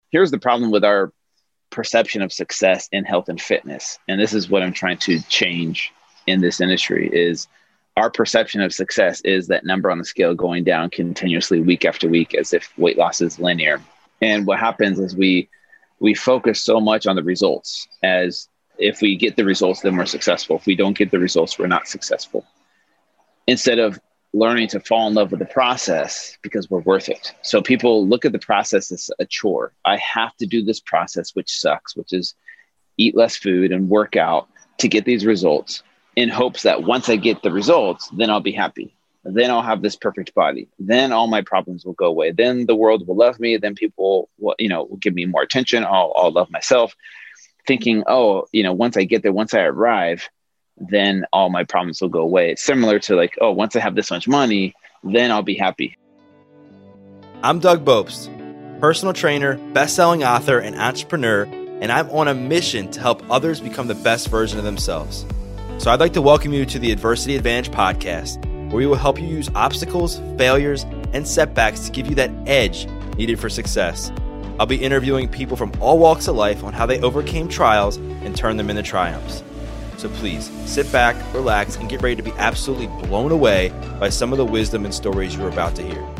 here's the problem with our perception of success in health and fitness. And this is what I'm trying to change in this industry is our perception of success is that number on the scale going down continuously week after week as if weight loss is linear. And what happens is we focus so much on the results as if we get the results, then we're successful. If we don't get the results, we're not successful. Instead of learning to fall in love with the process because we're worth it. So people look at the process as a chore. I have to do this process, which sucks, which is eat less food and work out to get these results in hopes that once I get the results, then I'll be happy. Then I'll have this perfect body. Then all my problems will go away. Then the world will love me. Then people will give me more attention. I'll love myself, thinking, once I get there, once I arrive, then all my problems will go away. It's similar to like, once I have this much money, then I'll be happy. I'm Doug Bopst, personal trainer, best-selling author, and entrepreneur, and I'm on a mission to help others become the best version of themselves. So I'd like to welcome you to the Adversity Advantage podcast, where we will help you use obstacles, failures, and setbacks to give you that edge needed for success. I'll be interviewing people from all walks of life on how they overcame trials and turned them into triumphs. So please sit back, relax, and get ready to be absolutely blown away by some of the wisdom and stories you're about to hear.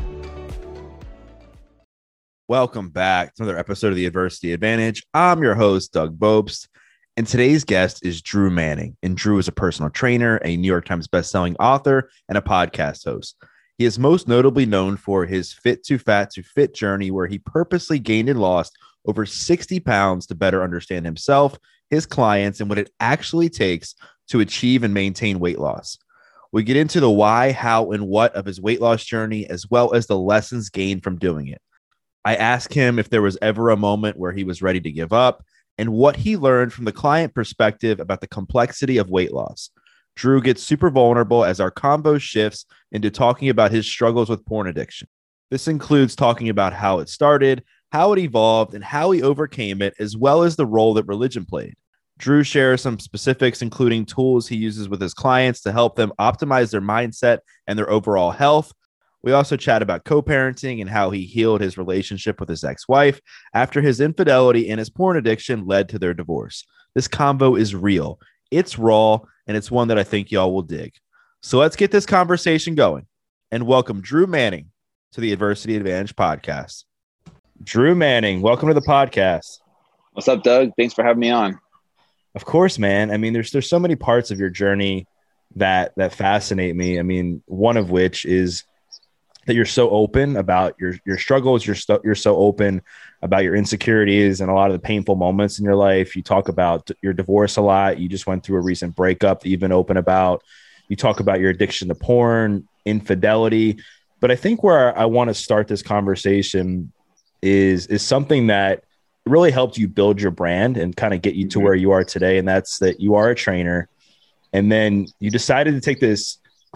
Welcome back to another episode of the Adversity Advantage. I'm your host, Doug Bopst, and today's guest is Drew Manning. And Drew is a personal trainer, a New York Times bestselling author, and a podcast host. He is most notably known for his Fit to Fat to Fit journey, where he purposely gained and lost over 60 pounds to better understand himself, his clients, and what it actually takes to achieve and maintain weight loss. We get into the why, how, and what of his weight loss journey, as well as the lessons gained from doing it. I asked him if there was ever a moment where he was ready to give up and what he learned from the client perspective about the complexity of weight loss. Drew gets super vulnerable as our combo shifts into talking about his struggles with porn addiction. This includes talking about how it started, how it evolved, and how he overcame it, as well as the role that religion played. Drew shares some specifics, including tools he uses with his clients to help them optimize their mindset and their overall health. We also chat about co-parenting and how he healed his relationship with his ex-wife after his infidelity and his porn addiction led to their divorce. This combo is real, it's raw, and it's one that I think y'all will dig. So let's get this conversation going and welcome Drew Manning to the Adversity Advantage podcast. Drew Manning, welcome to the podcast. What's up, Doug? Thanks for having me on. Of course, man. I mean, there's so many parts of your journey that fascinate me. I mean, one of which is that you're so open about your struggles. You're so open about your insecurities and a lot of the painful moments in your life. You talk about your divorce a lot. You just went through a recent breakup that you've been open about. You talk about your addiction to porn, infidelity. But I think where I want to start this conversation is something that really helped you build your brand and kind of get you to where you are today. And that's that you are a trainer. And then you decided to take this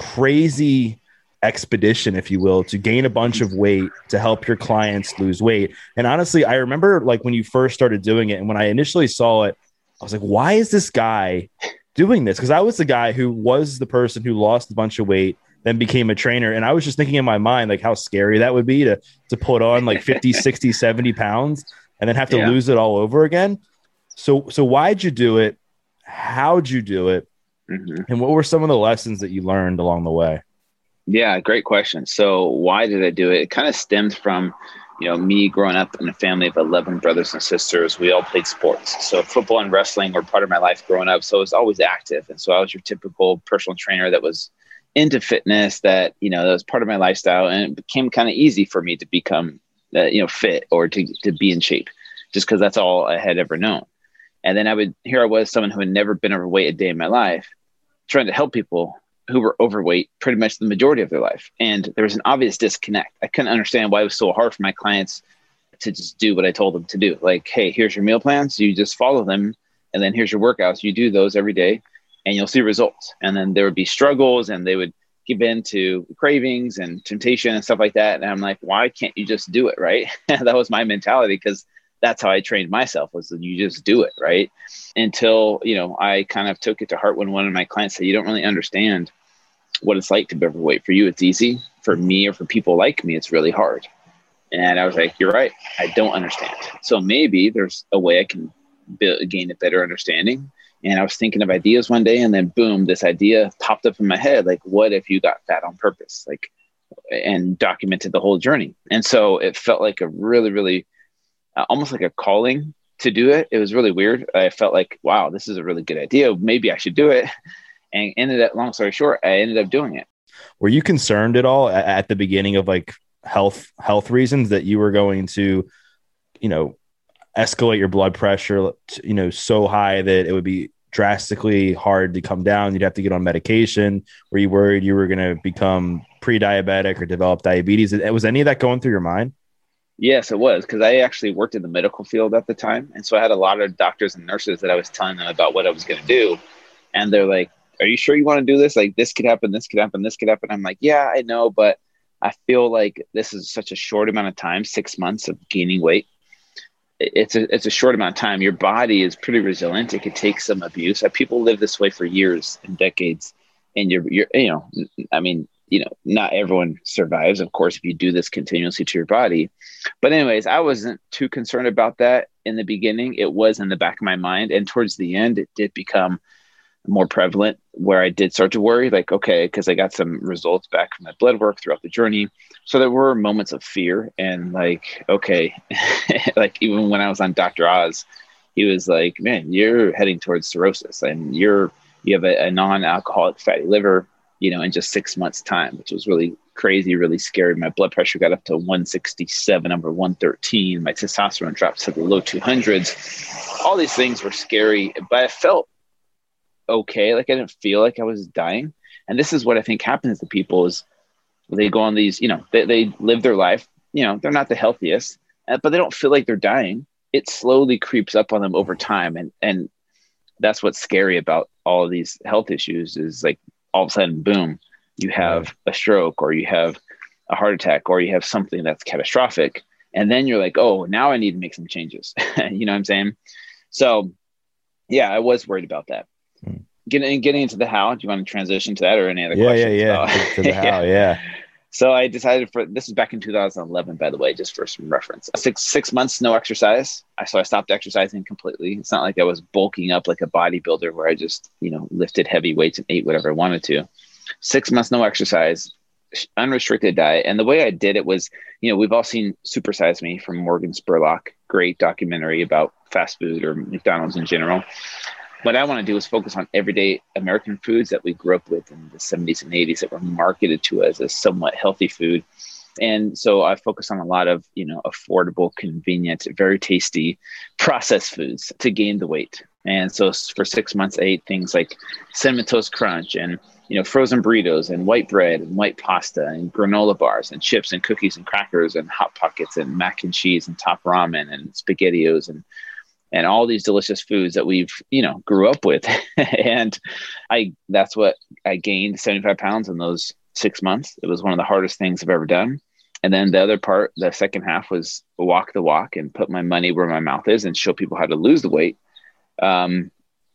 crazy expedition, if you will, to gain a bunch of weight to help your clients lose weight. And honestly, I remember like when you first started doing it and when I initially saw it, I was like, why is this guy doing this? Because I was the guy who was the person who lost a bunch of weight, then became a trainer. And I was just thinking in my mind, like how scary that would be to put on like 50, 60, 70 pounds and then have to lose it all over again. So why'd you do it? How'd you do it? And what were some of the lessons that you learned along the way? Yeah, great question. So why did I do it? It kind of stemmed from, me growing up in a family of 11 brothers and sisters. We all played sports. So football and wrestling were part of my life growing up. So I was always active. And so I was your typical personal trainer that was into fitness, that was part of my lifestyle. And it became kind of easy for me to become, fit or to be in shape, just because that's all I had ever known. And then here I was, someone who had never been overweight a day in my life, trying to help people who were overweight pretty much the majority of their life. And there was an obvious disconnect. I couldn't understand why it was so hard for my clients to just do what I told them to do. Like, hey, here's your meal plans. You just follow them. And then here's your workouts. You do those every day and you'll see results. And then there would be struggles and they would give in to cravings and temptation and stuff like that. And I'm like, why can't you just do it? Right. That was my mentality, because that's how I trained myself, was that you just do it. Right. Until, I kind of took it to heart when one of my clients said, you don't really understand what it's like to be overweight. For you, it's easy. For me, or for people like me, it's really hard. And I was like, you're right. I don't understand. So maybe there's a way I can gain a better understanding. And I was thinking of ideas one day, and then boom, this idea popped up in my head. Like, what if you got fat on purpose? Like, and documented the whole journey. And so it felt like a really, really almost like a calling to do it. It was really weird. I felt like, wow, this is a really good idea. Maybe I should do it. And ended up, long story short, I ended up doing it. Were you concerned at all at the beginning of like health reasons that you were going to, escalate your blood pressure, so high that it would be drastically hard to come down? You'd have to get on medication. Were you worried you were going to become pre-diabetic or develop diabetes? Was any of that going through your mind? Yes, it was, because I actually worked in the medical field at the time. And so I had a lot of doctors and nurses that I was telling them about what I was going to do. And they're like, are you sure you want to do this? Like, this could happen, this could happen, this could happen. I'm like, yeah, I know, but I feel like this is such a short amount of time, 6 months of gaining weight. It's a short amount of time. Your body is pretty resilient. It could take some abuse. People live this way for years and decades. And not everyone survives, of course, if you do this continuously to your body. But anyways, I wasn't too concerned about that in the beginning. It was in the back of my mind. And towards the end, it did become more prevalent, where I did start to worry, like, okay, because I got some results back from my blood work throughout the journey. So there were moments of fear and like, okay, like even when I was on Dr. Oz, he was like, man, you're heading towards cirrhosis, and you have a non-alcoholic fatty liver, in just 6 months time, which was really crazy, really scary. My blood pressure got up to 167 over 113. My testosterone dropped to the low 200s. All these things were scary, but I felt okay. Like, I didn't feel like I was dying. And this is what I think happens to people is they go on these, they live their life, they're not the healthiest, but they don't feel like they're dying. It slowly creeps up on them over time. And that's what's scary about all of these health issues is like, all of a sudden, boom, you have a stroke, or you have a heart attack, or you have something that's catastrophic. And then you're like, oh, now I need to make some changes. You know what I'm saying? So yeah, I was worried about that. Getting into the how, do you want to transition to that or any other questions? To the how, yeah. So I decided this is back in 2011, by the way, just for some reference. Six months, no exercise. So I stopped exercising completely. It's not like I was bulking up like a bodybuilder where I just, lifted heavy weights and ate whatever I wanted to. 6 months, no exercise, unrestricted diet. And the way I did it was, we've all seen Super Size Me from Morgan Spurlock, great documentary about fast food or McDonald's in general. What I want to do is focus on everyday American foods that we grew up with in the 70s and 80s that were marketed to us as somewhat healthy food. And so I focus on a lot of, affordable, convenient, very tasty processed foods to gain the weight. And so for 6 months, I ate things like Cinnamon Toast Crunch and, frozen burritos and white bread and white pasta and granola bars and chips and cookies and crackers and Hot Pockets and mac and cheese and top ramen and SpaghettiOs and all these delicious foods that we've, grew up with. And that's what I gained 75 pounds in those 6 months. It was one of the hardest things I've ever done. And then the other part, the second half, was walk the walk and put my money where my mouth is and show people how to lose the weight. And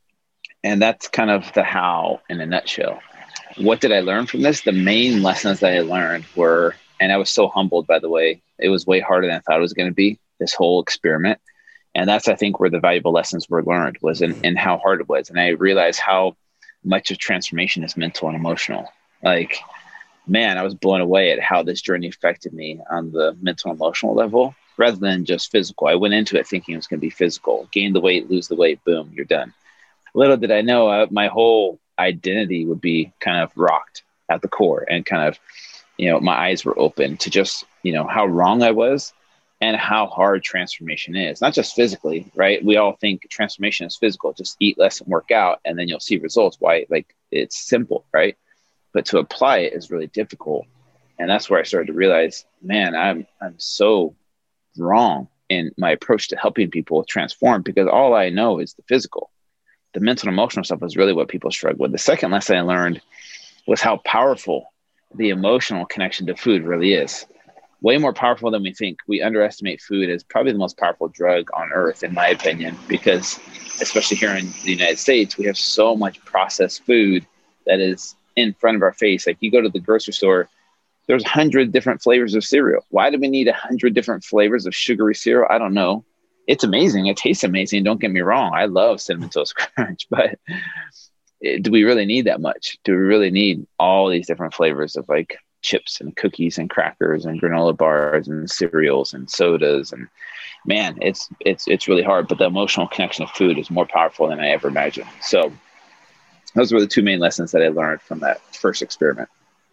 that's kind of the how in a nutshell. What did I learn from this? The main lessons that I learned were, and I was so humbled, by the way, it was way harder than I thought it was going to be, this whole experiment. And that's, I think, where the valuable lessons were learned, was in how hard it was. And I realized how much of transformation is mental and emotional. Like, man, I was blown away at how this journey affected me on the mental and emotional level rather than just physical. I went into it thinking it was going to be physical. Gain the weight, lose the weight, boom, you're done. Little did I know my whole identity would be kind of rocked at the core, and kind of, my eyes were open to just, how wrong I was and how hard transformation is. Not just physically, right? We all think transformation is physical. Just eat less and work out, and then you'll see results. Why? Like, it's simple, right? But to apply it is really difficult. And that's where I started to realize, man, I'm so wrong in my approach to helping people transform, because all I know is the physical. The mental and emotional stuff is really what people struggle with. The second lesson I learned was how powerful the emotional connection to food really is. Way more powerful than we think. We underestimate food as probably the most powerful drug on earth, in my opinion, because especially here in the United States, we have so much processed food that is in front of our face. Like, you go to the grocery store There's 100 different flavors of cereal. Why do we need 100 different flavors of sugary cereal? I don't know. It's amazing. It tastes amazing. Don't get me wrong. I love Cinnamon Toast Crunch, but do we really need that much? Do we really need all these different flavors of like chips and cookies and crackers and granola bars and cereals and sodas? And man, it's really hard, but the emotional connection of food is more powerful than I ever imagined. So those were the two main lessons that I learned from that first experiment.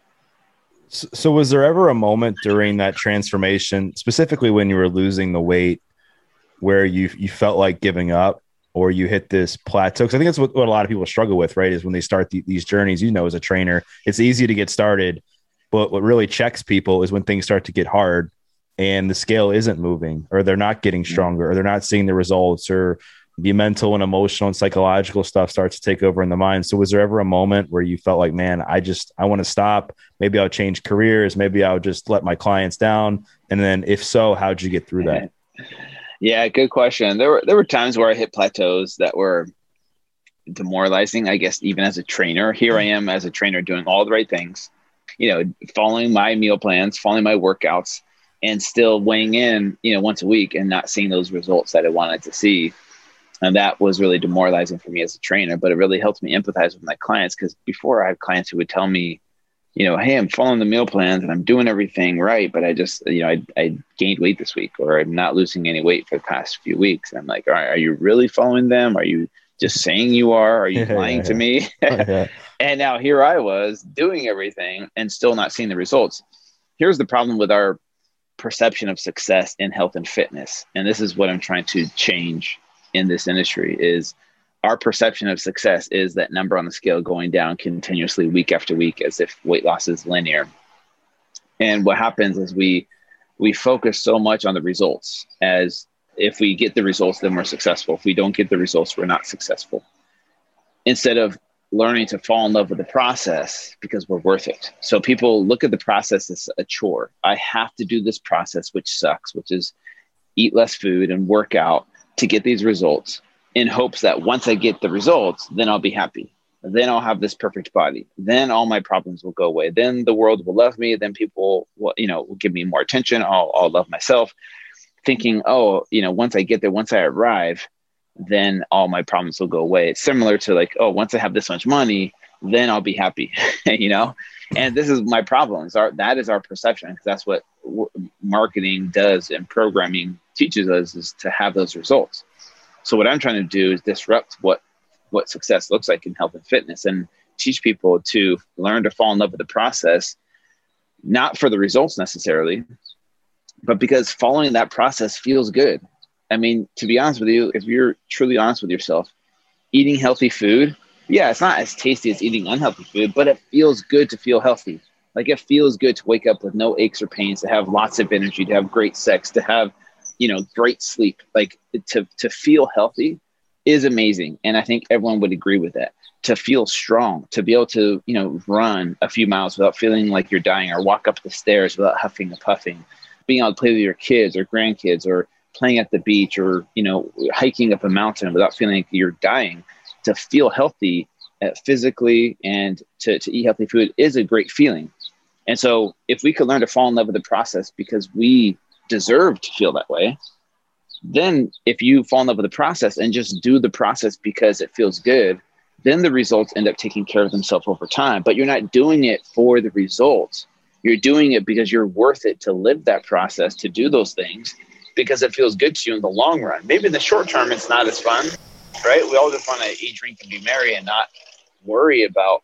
So was there ever a moment during that transformation, specifically when you were losing the weight, where you felt like giving up, or you hit this plateau? Because I think that's what a lot of people struggle with, right? Is when they start these journeys, as a trainer, it's easy to get started, but what really checks people is when things start to get hard and the scale isn't moving, or they're not getting stronger, or they're not seeing the results, or the mental and emotional and psychological stuff starts to take over in the mind. So was there ever a moment where you felt like, man, I want to stop, maybe I'll change careers, maybe I'll just let my clients down? And then if so, how'd you get through that? Yeah, good question. There were times where I hit plateaus that were demoralizing, I guess, even as a trainer. Here I am as a trainer doing all the right things, following my meal plans, following my workouts, and still weighing in, once a week and not seeing those results that I wanted to see. And that was really demoralizing for me as a trainer, but it really helped me empathize with my clients, because before I had clients who would tell me, hey, I'm following the meal plans and I'm doing everything right, but I just, I gained weight this week, or I'm not losing any weight for the past few weeks. And I'm like, all right, are you really following them? Are you just saying you are? Are you lying to me? And now here I was doing everything and still not seeing the results. Here's the problem with our perception of success in health and fitness. And this is what I'm trying to change in this industry, is our perception of success is that number on the scale going down continuously week after week, as if weight loss is linear. And what happens is we focus so much on the results, as if we get the results, then we're successful. If we don't get the results, we're not successful. Instead of learning to fall in love with the process because we're worth it. So people look at the process as a chore. I have to do this process, which sucks, which is eat less food and work out to get these results, in hopes that once I get the results, then I'll be happy. Then I'll have this perfect body. Then all my problems will go away. Then the world will love me. Then people will give me more attention. I'll love myself, thinking, once I get there, once I arrive, then all my problems will go away. It's similar to like, once I have this much money, then I'll be happy, And this is my problems. That is our perception, because that's what marketing does and programming teaches us, is to have those results. So what I'm trying to do is disrupt what success looks like in health and fitness, and teach people to learn to fall in love with the process, not for the results necessarily, but because following that process feels good. I mean, to be honest with you, if you're truly honest with yourself, eating healthy food, yeah, it's not as tasty as eating unhealthy food, but it feels good to feel healthy. Like, it feels good to wake up with no aches or pains, to have lots of energy, to have great sex, to have, great sleep. Like, to feel healthy is amazing. And I think everyone would agree with that. To feel strong, to be able to, run a few miles without feeling like you're dying, or walk up the stairs without huffing and puffing, being able to play with your kids or grandkids, or playing at the beach, or, hiking up a mountain without feeling like you're dying. To feel healthy physically and to eat healthy food is a great feeling. And so if we could learn to fall in love with the process because we deserve to feel that way, then if you fall in love with the process and just do the process because it feels good, then the results end up taking care of themselves over time. But you're not doing it for the results. You're doing it because you're worth it to live that process, to do those things, because it feels good to you in the long run. Maybe in the short term, it's not as fun, right? We all just want to eat, drink, and be merry and not worry about,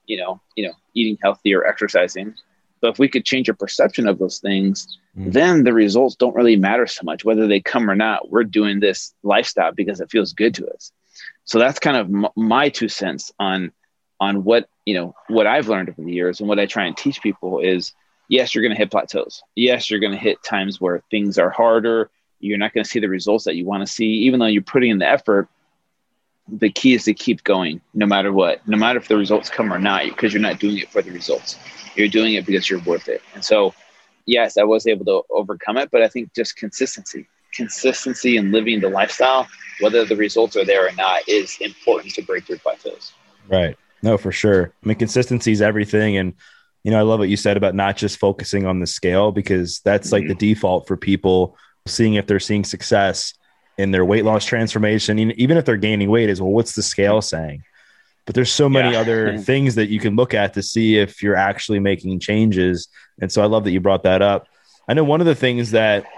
eating healthy or exercising. But if we could change our perception of those things, then the results don't really matter so much. Whether they come or not, we're doing this lifestyle because it feels good to us. So that's kind of my 2 cents on what I've learned over the years, and what I try and teach people is, yes, you're going to hit plateaus. Yes, you're going to hit times where things are harder. You're not going to see the results that you want to see, even though you're putting in the effort. The key is to keep going no matter what, no matter if the results come or not, because you're not doing it for the results. You're doing it because you're worth it. And so, yes, I was able to overcome it, but I think just consistency and living the lifestyle, whether the results are there or not, is important to break through plateaus. Right. No, for sure. I mean, consistency is everything. And, I love what you said about not just focusing on the scale, because that's like the default for people seeing if they're seeing success in their weight loss transformation. Even if they're gaining weight, is, well, what's the scale saying? But there's so many other things that you can look at to see if you're actually making changes. And so I love that you brought that up. I know one of the things that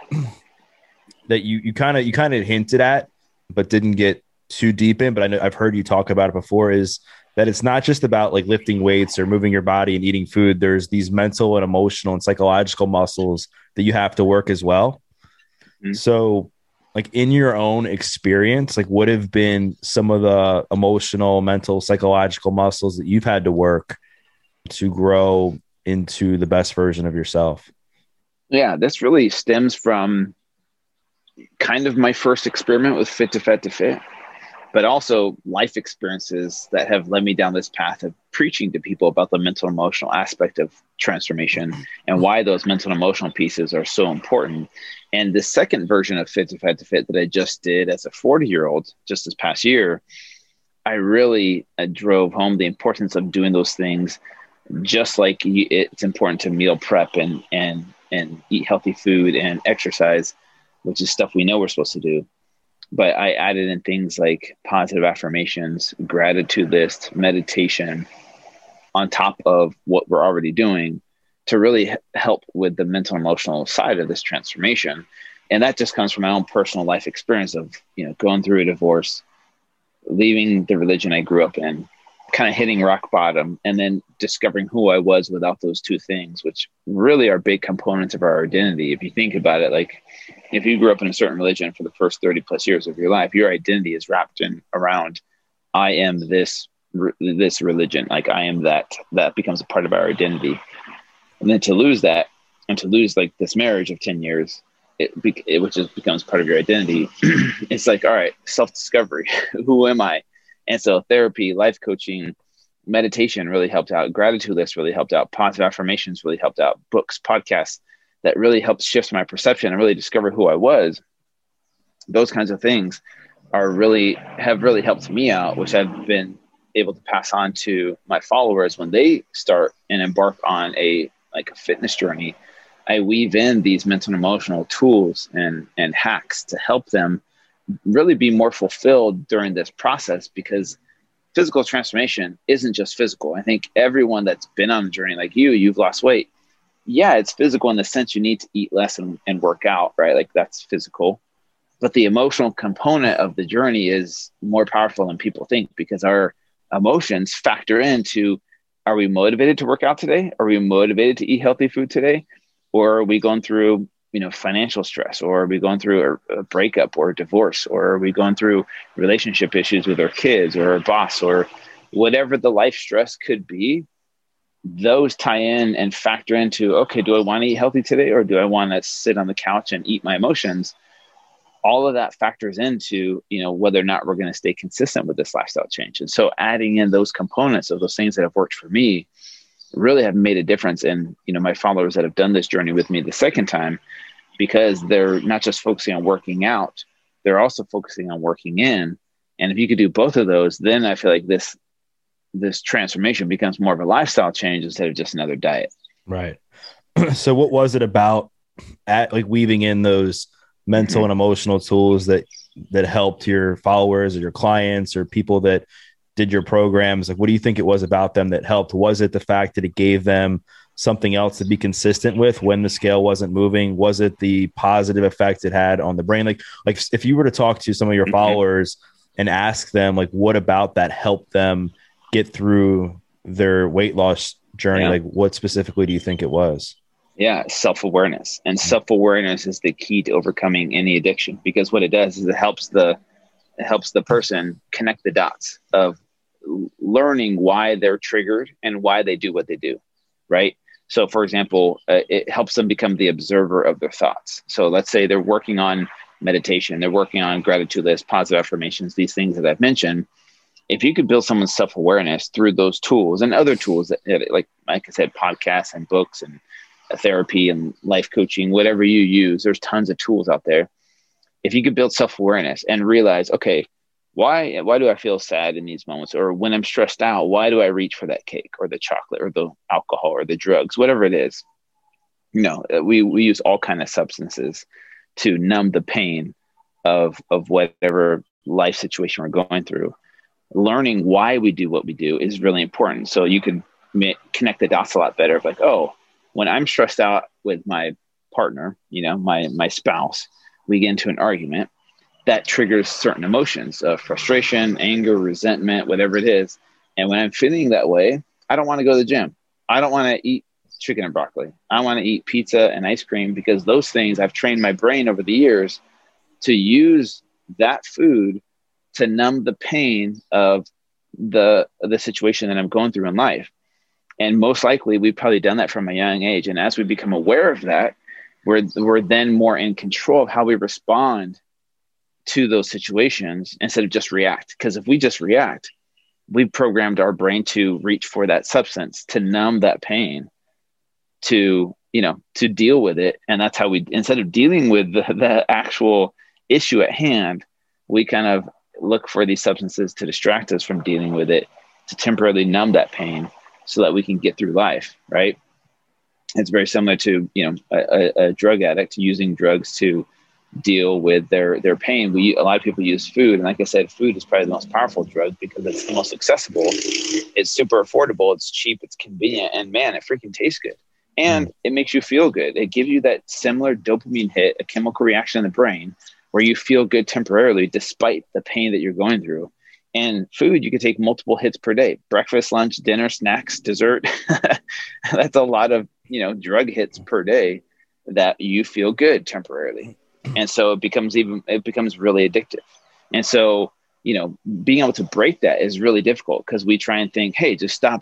you kind of hinted at, but didn't get too deep in, but I know I've heard you talk about it before, is that it's not just about like lifting weights or moving your body and eating food. There's these mental and emotional and psychological muscles that you have to work as well. Mm-hmm. So like in your own experience, like what have been some of the emotional, mental, psychological muscles that you've had to work to grow into the best version of yourself? Yeah, this really stems from kind of my first experiment with Fit to Fat to Fit, but also life experiences that have led me down this path of preaching to people about the mental and emotional aspect of transformation and why those mental and emotional pieces are so important. And the second version of Fit to Fat to Fit that I just did as a 40-year-old just this past year, I really drove home the importance of doing those things, just like it's important to meal prep and eat healthy food and exercise, which is stuff we know we're supposed to do. But I added in things like positive affirmations, gratitude list, meditation on top of what we're already doing to really help with the mental and emotional side of this transformation. And that just comes from my own personal life experience of, going through a divorce, leaving the religion I grew up in, kind of hitting rock bottom, and then discovering who I was without those two things, which really are big components of our identity. If you think about it, like if you grew up in a certain religion for the first 30 plus years of your life, your identity is wrapped around, I am this religion. Like I am that becomes a part of our identity. And then to lose that, and to lose like this marriage of 10 years, which becomes part of your identity. It's like, all right, self-discovery. Who am I? And so therapy, life coaching, meditation really helped out. Gratitude list really helped out. Positive affirmations really helped out. Books, podcasts that really helped shift my perception and really discover who I was. Those kinds of things have really helped me out, which I've been able to pass on to my followers when they start and embark on a fitness journey. I weave in these mental and emotional tools and hacks to help them really be more fulfilled during this process, because physical transformation isn't just physical. I think everyone that's been on a journey like you've lost weight. Yeah, it's physical in the sense you need to eat less and work out, right? Like that's physical. But the emotional component of the journey is more powerful than people think, because our emotions factor into, are we motivated to work out today? Are we motivated to eat healthy food today? Or are we going through financial stress, or are we going through a breakup or a divorce, or are we going through relationship issues with our kids or our boss, or whatever the life stress could be? Those tie in and factor into, okay, do I want to eat healthy today, or do I want to sit on the couch and eat my emotions? All of that factors into, whether or not we're going to stay consistent with this lifestyle change. And so adding in those components of those things that have worked for me really have made a difference in, my followers that have done this journey with me the second time, because they're not just focusing on working out, they're also focusing on working in. And if you could do both of those, then I feel like this transformation becomes more of a lifestyle change instead of just another diet. Right. So what was it about weaving in those mental and emotional tools that helped your followers or your clients or people that did your programs? Like, what do you think it was about them that helped? Was it the fact that it gave them something else to be consistent with when the scale wasn't moving? Was it the positive effect it had on the brain? Like if you were to talk to some of your followers and ask them, like, what about that helped them get through their weight loss journey? Like, what specifically do you think it was? Yeah, self-awareness. And self-awareness is the key to overcoming any addiction, because what it does is it helps the person connect the dots of learning why they're triggered and why they do what they do, right? So for example, it helps them become the observer of their thoughts. So let's say they're working on meditation, they're working on gratitude list, positive affirmations, these things that I've mentioned. If you could build someone's self-awareness through those tools and other tools that like I said, podcasts and books and therapy and life coaching, whatever you use, there's tons of tools out there. If you could build self-awareness and realize, okay, why do I feel sad in these moments? Or when I'm stressed out, why do I reach for that cake or the chocolate or the alcohol or the drugs, whatever it is? We use all kind of substances to numb the pain of whatever life situation we're going through. Learning why we do what we do is really important. So you can connect the dots a lot better of like, oh, when I'm stressed out with my partner, my spouse, we get into an argument that triggers certain emotions of frustration, anger, resentment, whatever it is. And when I'm feeling that way, I don't want to go to the gym. I don't want to eat chicken and broccoli. I want to eat pizza and ice cream, because those things, I've trained my brain over the years to use that food to numb the pain of the situation that I'm going through in life. And most likely we've probably done that from a young age. And as we become aware of that, we're then more in control of how we respond to those situations instead of just react. Because if we just react, we've programmed our brain to reach for that substance to numb that pain, to deal with it. And that's how we, instead of dealing with the actual issue at hand, we kind of look for these substances to distract us from dealing with it, to temporarily numb that pain so that we can get through life. Right. It's very similar to, a drug addict using drugs to deal with their pain. A lot of people use food. And like I said, food is probably the most powerful drug because it's the most accessible. It's super affordable. It's cheap. It's convenient. And man, it freaking tastes good. And it makes you feel good. It gives you that similar dopamine hit, a chemical reaction in the brain where you feel good temporarily despite the pain that you're going through. And food, you can take multiple hits per day: breakfast, lunch, dinner, snacks, dessert. That's a lot of, drug hits per day that you feel good temporarily. And so it becomes really addictive. And so, being able to break that is really difficult because we try and think, hey, just stop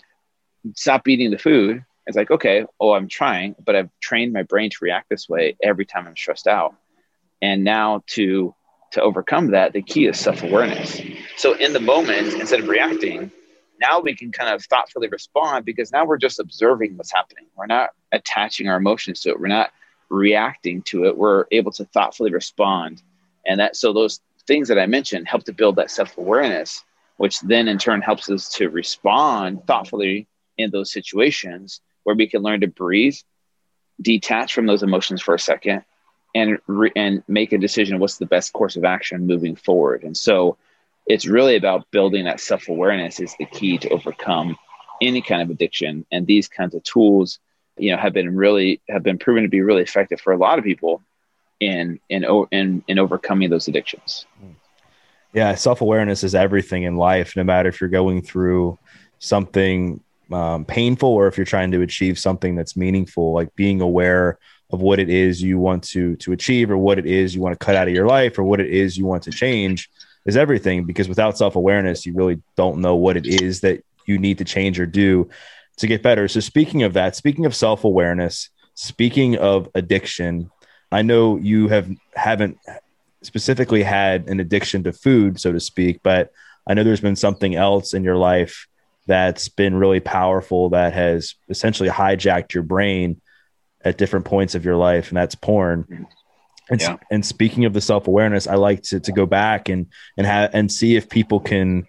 eating the food. It's like, okay, I'm trying, but I've trained my brain to react this way every time I'm stressed out. And now to overcome that, the key is self-awareness. So in the moment, instead of reacting, now we can kind of thoughtfully respond, because now we're just observing what's happening. We're not attaching our emotions to it. We're not reacting to it. We're able to thoughtfully respond. And so those things that I mentioned help to build that self-awareness, which then in turn helps us to respond thoughtfully in those situations where we can learn to breathe, detach from those emotions for a second, and make a decision what's the best course of action moving forward. And so it's really about building that self-awareness is the key to overcome any kind of addiction. And these kinds of tools, have been proven to be really effective for a lot of people in overcoming those addictions. Yeah. Self-awareness is everything in life, no matter if you're going through something painful or if you're trying to achieve something that's meaningful. Like being aware of what it is you want to achieve, or what it is you want to cut out of your life, or what it is you want to change is everything. Because without self-awareness, you really don't know what it is that you need to change or do to get better. So speaking of that, speaking of self-awareness, speaking of addiction, I know you haven't specifically had an addiction to food, so to speak, but I know there's been something else in your life that's been really powerful that has essentially hijacked your brain at different points of your life, and that's porn. And speaking of the self-awareness, I like to go back and see if people can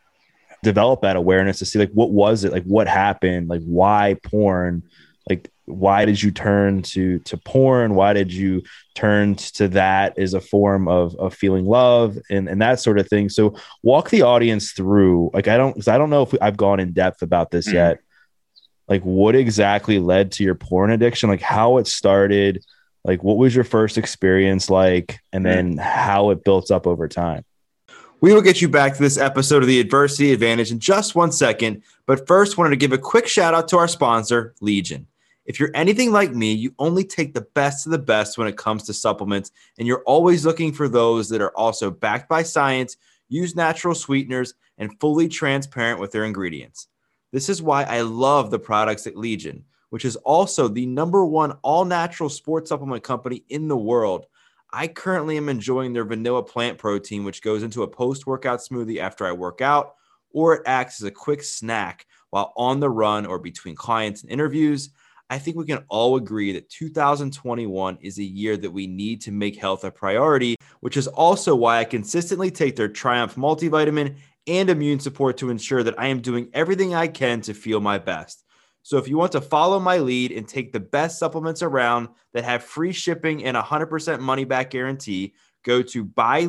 develop that awareness to see, like, what was it? Like, what happened? Like, why porn? Like, why did you turn to porn? Why did you turn to that as a form of feeling love and that sort of thing? So walk the audience through, like, I don't know if I've gone in depth about this yet. Like, what exactly led to your porn addiction? Like, how it started, like, what was your first experience like, and then how it built up over time. We will get you back to this episode of The Adversity Advantage in just 1 second. But first, wanted to give a quick shout out to our sponsor, Legion. If you're anything like me, you only take the best of the best when it comes to supplements, and you're always looking for those that are also backed by science, use natural sweeteners, and fully transparent with their ingredients. This is why I love the products at Legion, which is also the #1 all-natural sports supplement company in the world. I currently am enjoying their vanilla plant protein, which goes into a post-workout smoothie after I work out, or it acts as a quick snack while on the run or between clients and interviews. I think we can all agree that 2021 is a year that we need to make health a priority, which is also why I consistently take their Triumph multivitamin and immune support to ensure that I am doing everything I can to feel my best. So if you want to follow my lead and take the best supplements around that have free shipping and 100% money back guarantee, go to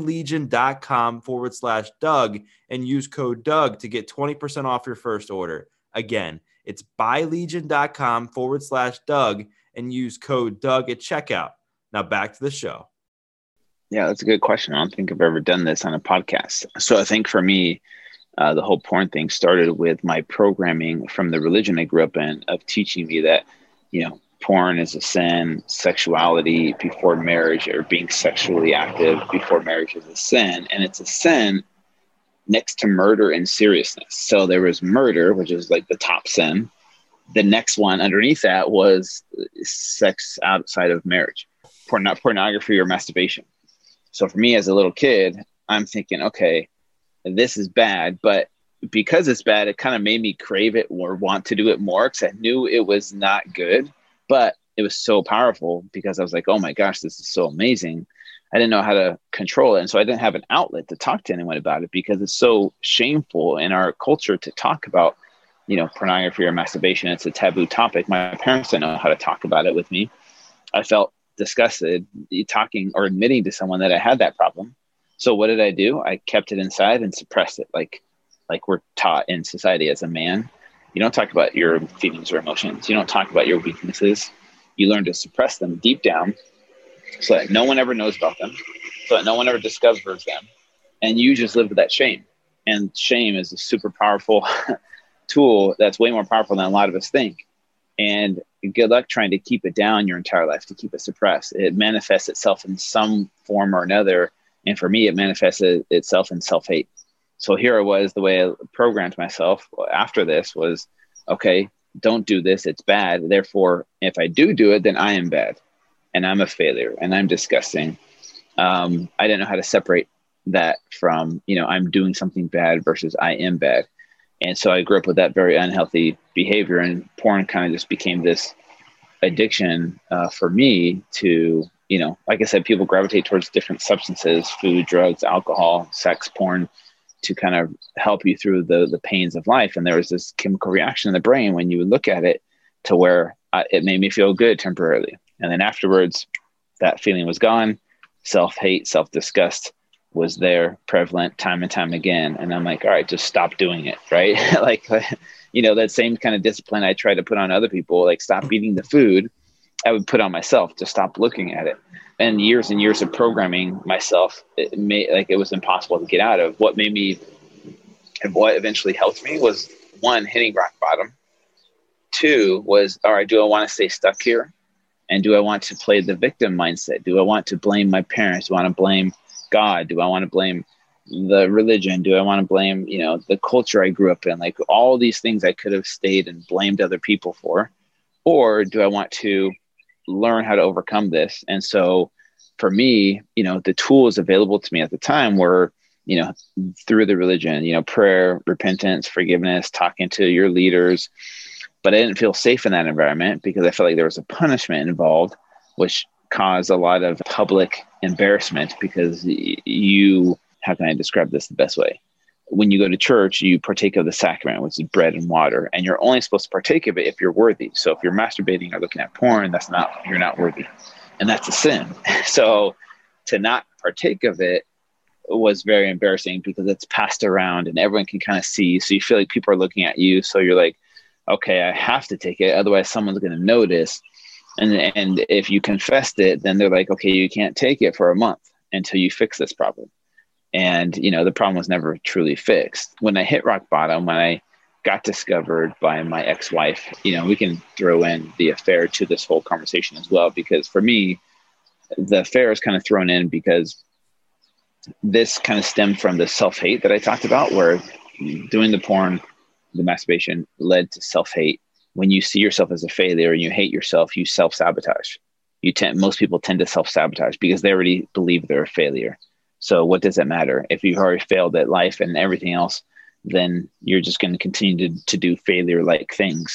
buylegion.com/Doug and use code Doug to get 20% off your first order. Again, it's buylegion.com/Doug and use code Doug at checkout. Now back to the show. Yeah, that's a good question. I don't think I've ever done this on a podcast. So I think for me, the whole porn thing started with my programming from the religion I grew up in of teaching me that, porn is a sin, sexuality before marriage or being sexually active before marriage is a sin. And it's a sin next to murder and seriousness. So there was murder, which is like the top sin. The next one underneath that was sex outside of marriage, pornography or masturbation. So for me as a little kid, I'm thinking, okay, this is bad, but because it's bad, it kind of made me crave it or want to do it more because I knew it was not good, but it was so powerful because I was like, oh my gosh, this is so amazing. I didn't know how to control it. And so I didn't have an outlet to talk to anyone about it because it's so shameful in our culture to talk about, pornography or masturbation. It's a taboo topic. My parents didn't know how to talk about it with me. I felt disgusted talking or admitting to someone that I had that problem. So what did I do? I kept it inside and suppressed it. Like we're taught in society as a man, you don't talk about your feelings or emotions. You don't talk about your weaknesses. You learn to suppress them deep down so that no one ever knows about them, so that no one ever discovers them. And you just live with that shame. And shame is a super powerful tool that's way more powerful than a lot of us think. And good luck trying to keep it down your entire life, to keep it suppressed. It manifests itself in some form or another. And for me, it manifested itself in self-hate. So here I was, the way I programmed myself after this was, okay, don't do this. It's bad. Therefore, if I do it, then I am bad and I'm a failure and I'm disgusting. I didn't know how to separate that from, I'm doing something bad versus I am bad. And so I grew up with that very unhealthy behavior, and porn kind of just became this addiction for me to, like I said, people gravitate towards different substances, food, drugs, alcohol, sex, porn, to kind of help you through the pains of life. And there was this chemical reaction in the brain when you would look at it to where it made me feel good temporarily. And then afterwards, that feeling was gone. Self-hate, self-disgust was there, prevalent time and time again. And I'm like, all right, just stop doing it, right? That same kind of discipline I try to put on other people, like stop eating the food, I would put on myself to stop looking at it. And years of programming myself, it was impossible to get out of. What made me, and what eventually helped me was, one, hitting rock bottom. Two was, all right, do I want to stay stuck here? And do I want to play the victim mindset? Do I want to blame my parents? Do I want to blame God? Do I want to blame the religion? Do I want to blame, the culture I grew up in? Like all these things I could have stayed and blamed other people for. Or do I want to learn how to overcome this? And so for me, the tools available to me at the time were, through the religion, prayer, repentance, forgiveness, talking to your leaders. But I didn't feel safe in that environment because I felt like there was a punishment involved, which caused a lot of public embarrassment because how can I describe this the best way? When you go to church, you partake of the sacrament, which is bread and water, and you're only supposed to partake of it if you're worthy. So if you're masturbating or looking at porn, you're not worthy. And that's a sin. So to not partake of it was very embarrassing because it's passed around and everyone can kind of see. So you feel like people are looking at you. So you're like, okay, I have to take it. Otherwise someone's going to notice. And if you confessed it, then they're like, okay, you can't take it for a month until you fix this problem. And, the problem was never truly fixed. When I hit rock bottom, when I got discovered by my ex-wife, we can throw in the affair to this whole conversation as well, because for me, the affair is kind of thrown in because this kind of stemmed from the self-hate that I talked about, where doing the porn, the masturbation led to self-hate. When you see yourself as a failure and you hate yourself, you self-sabotage. Most people tend to self-sabotage because they already believe they're a failure. So what does it matter? If you've already failed at life and everything else, then you're just going to continue to do failure-like things.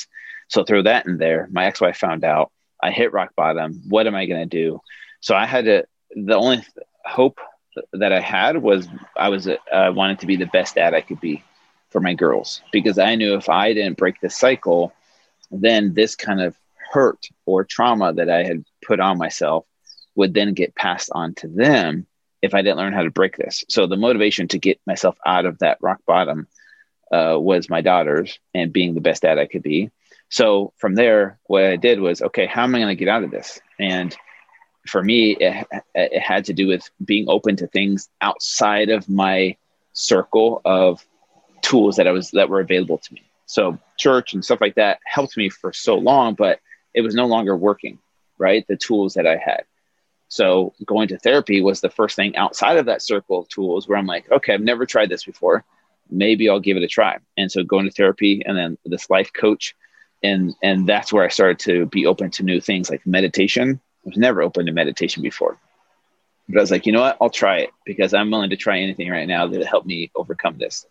So throw that in there. My ex-wife found out. I hit rock bottom. What am I going to do? So I had to, the only hope that I had was I wanted to be the best dad I could be for my girls, because I knew if I didn't break the cycle, then this kind of hurt or trauma that I had put on myself would then get passed on to them if I didn't learn how to break this. So the motivation to get myself out of that rock bottom was my daughters and being the best dad I could be. So from there, what I did was, okay, how am I going to get out of this? And for me, it had to do with being open to things outside of my circle of tools that were available to me. So church and stuff like that helped me for so long, but it was no longer working, right? The tools that I had. So going to therapy was the first thing outside of that circle of tools where I'm like, okay, I've never tried this before. Maybe I'll give it a try. And so going to therapy and then this life coach, and that's where I started to be open to new things like meditation. I was never open to meditation before, but I was like, you know what? I'll try it because I'm willing to try anything right now that help me overcome this.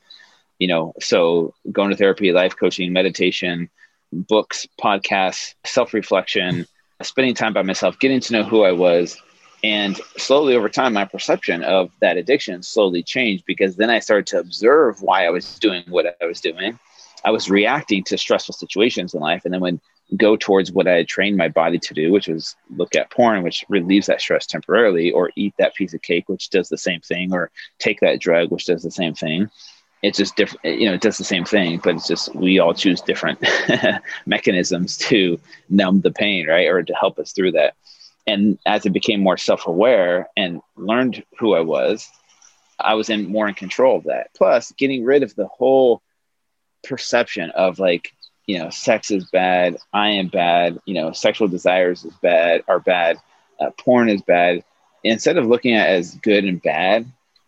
So going to therapy, life coaching, meditation, books, podcasts, self-reflection, spending time by myself, getting to know who I was. And slowly over time, my perception of that addiction slowly changed, because then I started to observe why I was doing what I was doing. I was reacting to stressful situations in life, and then would go towards what I had trained my body to do, which was look at porn, which relieves that stress temporarily, or eat that piece of cake, which does the same thing, or take that drug, which does the same thing. It's just different, it does the same thing, but it's just, we all choose different mechanisms to numb the pain, right? Or to help us through that. And as I became more self-aware and learned who I was more in control of that. Plus getting rid of the whole perception of like, sex is bad, I am bad, sexual desires are bad, porn is bad. Instead of looking at it as good and bad,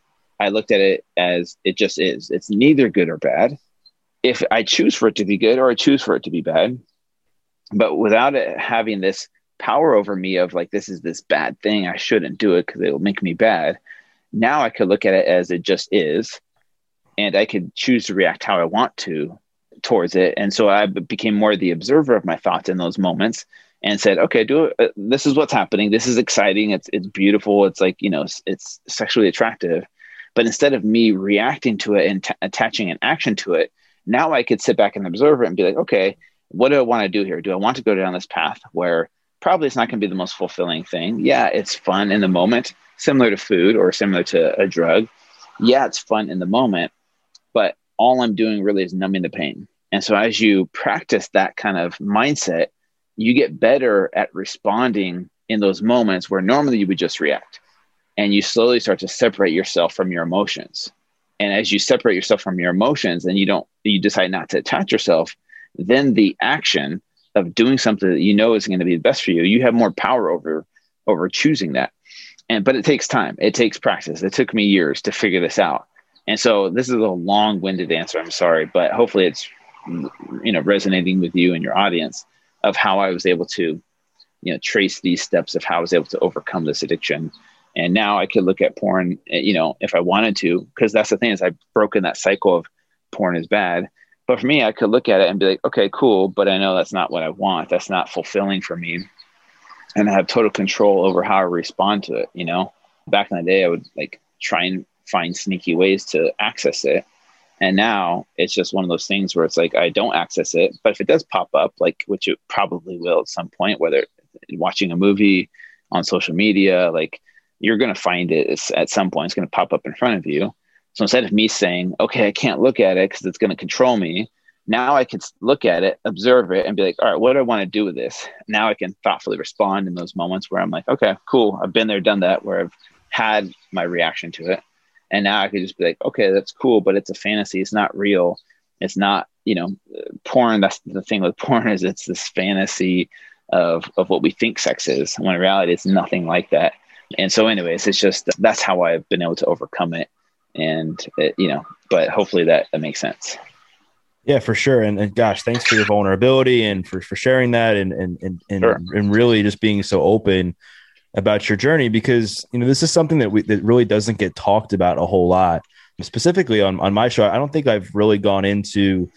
I looked at it as it just is. It's neither good or bad. If I choose for it to be good or I choose for it to be bad, but without it having this power over me of like, this is this bad thing, I shouldn't do it because it will make me bad. Now I could look at it as it just is, and I could choose to react how I want to towards it. And so I became more the observer of my thoughts in those moments and said, okay, this is what's happening. This is exciting. It's beautiful. It's like, it's sexually attractive. But instead of me reacting to it and attaching an action to it, now I could sit back and observe it and be like, okay, what do I want to do here? Do I want to go down this path where probably it's not going to be the most fulfilling thing? Yeah, it's fun in the moment, similar to food or similar to a drug. Yeah, it's fun in the moment, but all I'm doing really is numbing the pain. And so as you practice that kind of mindset, you get better at responding in those moments where normally you would just react. And you slowly start to separate yourself from your emotions. And as you separate yourself from your emotions and you decide not to attach yourself, then the action of doing something that is going to be the best for you, you have more power over choosing that. But it takes time. It takes practice. It took me years to figure this out. And so this is a long-winded answer. I'm sorry, but hopefully it's, resonating with you and your audience of how I was able to, trace these steps of how I was able to overcome this addiction. And now I could look at porn, if I wanted to, because that's the thing is I've broken that cycle of porn is bad. But for me, I could look at it and be like, okay, cool. But I know that's not what I want. That's not fulfilling for me. And I have total control over how I respond to it. Back in the day, I would like try and find sneaky ways to access it. And now it's just one of those things where it's like, I don't access it, but if it does pop up, like, which it probably will at some point, whether watching a movie on social media, like, you're going to find it at some point. It's going to pop up in front of you. So instead of me saying, okay, I can't look at it because it's going to control me, now I can look at it, observe it, and be like, all right, what do I want to do with this? Now I can thoughtfully respond in those moments where I'm like, okay, cool. I've been there, done that, where I've had my reaction to it. And now I could just be like, okay, that's cool, but it's a fantasy. It's not real. It's not, porn. That's the thing with porn is it's this fantasy of what we think sex is. When in reality, it's nothing like that. And so anyways, it's just, that's how I've been able to overcome it. And, but hopefully that makes sense. Yeah, for sure. And gosh, thanks for your vulnerability and for sharing that and Sure. and really just being so open about your journey, because, this is something that really doesn't get talked about a whole lot. Specifically on my show, I don't think I've really gone into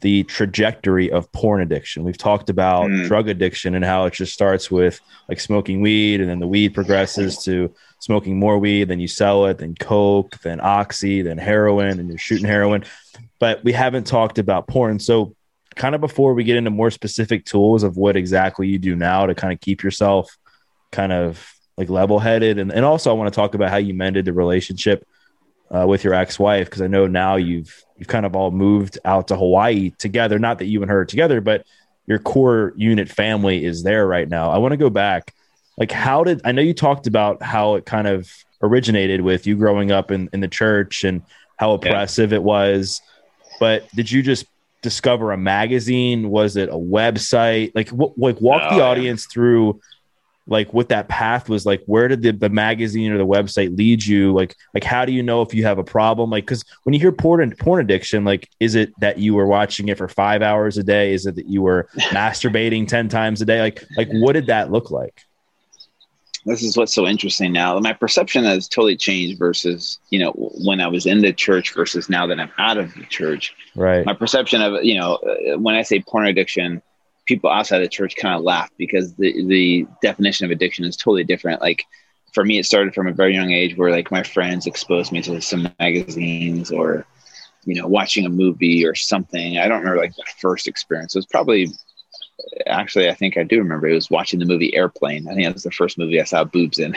the trajectory of porn addiction. We've talked about drug addiction and how it just starts with like smoking weed, and then the weed progresses to smoking more weed, then you sell it, then coke, then oxy, then heroin, and you're shooting heroin. But we haven't talked about porn. So kind of before we get into more specific tools of what exactly you do now to kind of keep yourself kind of like level-headed. And also I want to talk about how you mended the relationship with your ex-wife, because I know now you've kind of all moved out to Hawaii together. Not that you and her are together, but your core unit family is there right now. I want to go back. Like, I know you talked about how it kind of originated with you growing up in the church and how oppressive it was, but did you just discover a magazine? Was it a website? Like, walk the audience through like what that path was like. Where did the magazine or the website lead you? Like how do you know if you have a problem? Like, because when you hear porn addiction, like, is it that you were watching it for 5 hours a day? Is it that you were masturbating 10 times a day? Like what did that look like? This is what's so interesting now. My perception has totally changed versus, when I was in the church versus now that I'm out of the church. Right. My perception of, when I say porn addiction, people outside the church kind of laugh because the definition of addiction is totally different. Like for me, it started from a very young age where like my friends exposed me to some magazines or, watching a movie or something. I don't remember like the first experience. It was probably, actually, I think I do remember. It was watching the movie Airplane. I think that was the first movie I saw boobs in.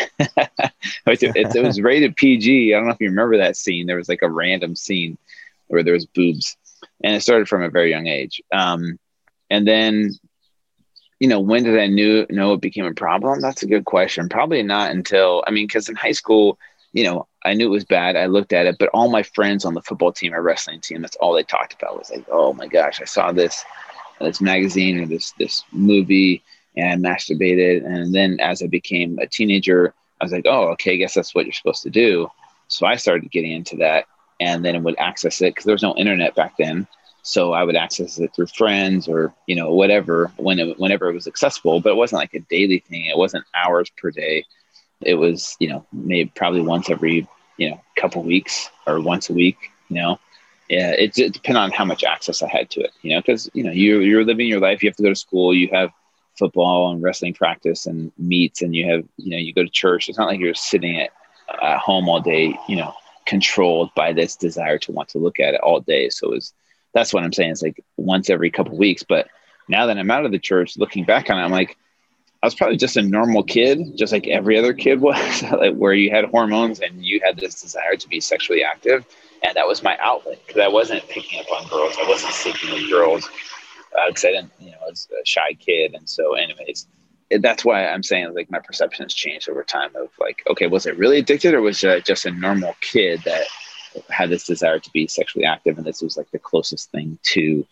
It was rated PG. I don't know if you remember that scene. There was like a random scene where there was boobs, and it started from a very young age. And then, when did I know it became a problem? That's a good question. Probably not until, because in high school, I knew it was bad. I looked at it, but all my friends on the football team or wrestling team, that's all they talked about was like, oh my gosh, I saw this magazine or this movie and I masturbated. And then as I became a teenager, I was like, oh, okay, I guess that's what you're supposed to do. So I started getting into that and then would access it because there was no internet back then. So I would access it through friends or, whatever, whenever it was accessible, but it wasn't like a daily thing. It wasn't hours per day. It was, maybe probably once every, couple weeks or once a week, Yeah, it depended on how much access I had to it, because, you're living your life. You have to go to school. You have football and wrestling practice and meets, and you have, you go to church. It's not like you're sitting at home all day, controlled by this desire to want to look at it all day. So that's what I'm saying. It's like once every couple of weeks. But now that I'm out of the church, looking back on it, I'm like, I was probably just a normal kid, just like every other kid was, like where you had hormones and you had this desire to be sexually active. And that was my outlet because I wasn't picking up on girls. I wasn't sleeping with girls because I didn't, I was a shy kid. And so anyways, that's why I'm saying like my perception has changed over time of like, okay, was it really addicted or was it just a normal kid that had this desire to be sexually active? And this was like the closest thing to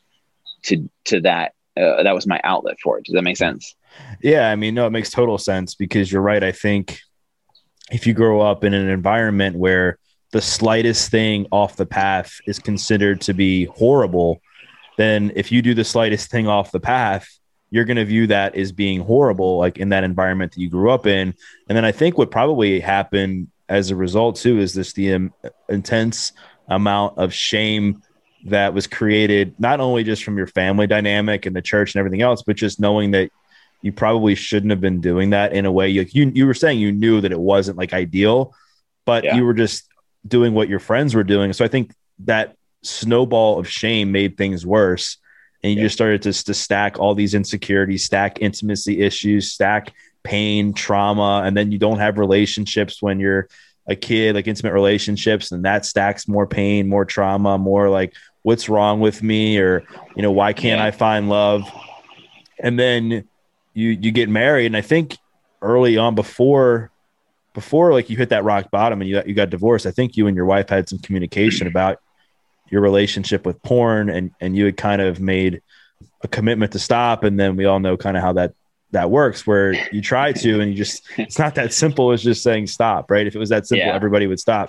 that. That was my outlet for it. Does that make sense? Yeah. No, it makes total sense because you're right. I think if you grow up in an environment where the slightest thing off the path is considered to be horrible, then if you do the slightest thing off the path, you're going to view that as being horrible, like in that environment that you grew up in. And then I think what probably happened as a result too, is the intense amount of shame that was created, not only just from your family dynamic and the church and everything else, but just knowing that you probably shouldn't have been doing that in a way. You were saying you knew that it wasn't like ideal, but you were just doing what your friends were doing. So I think that snowball of shame made things worse. And you just started to stack all these insecurities, stack intimacy issues, stack pain, trauma. And then you don't have relationships when you're a kid, like intimate relationships. And that stacks more pain, more trauma, more like what's wrong with me? Or, why can't I find love? And then you get married. And I think early on before like you hit that rock bottom and you got divorced, I think you and your wife had some communication about your relationship with porn and you had kind of made a commitment to stop. And then we all know kind of how that works, where you try to, and it's not that simple as just saying stop, right? If it was that simple, everybody would stop.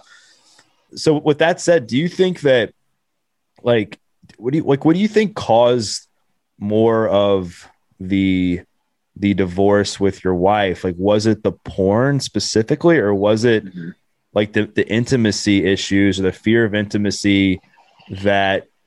So with that said, do you think that what do you think caused more of the divorce with your wife? Like, was it the porn specifically, or was it like the intimacy issues or the fear of intimacy that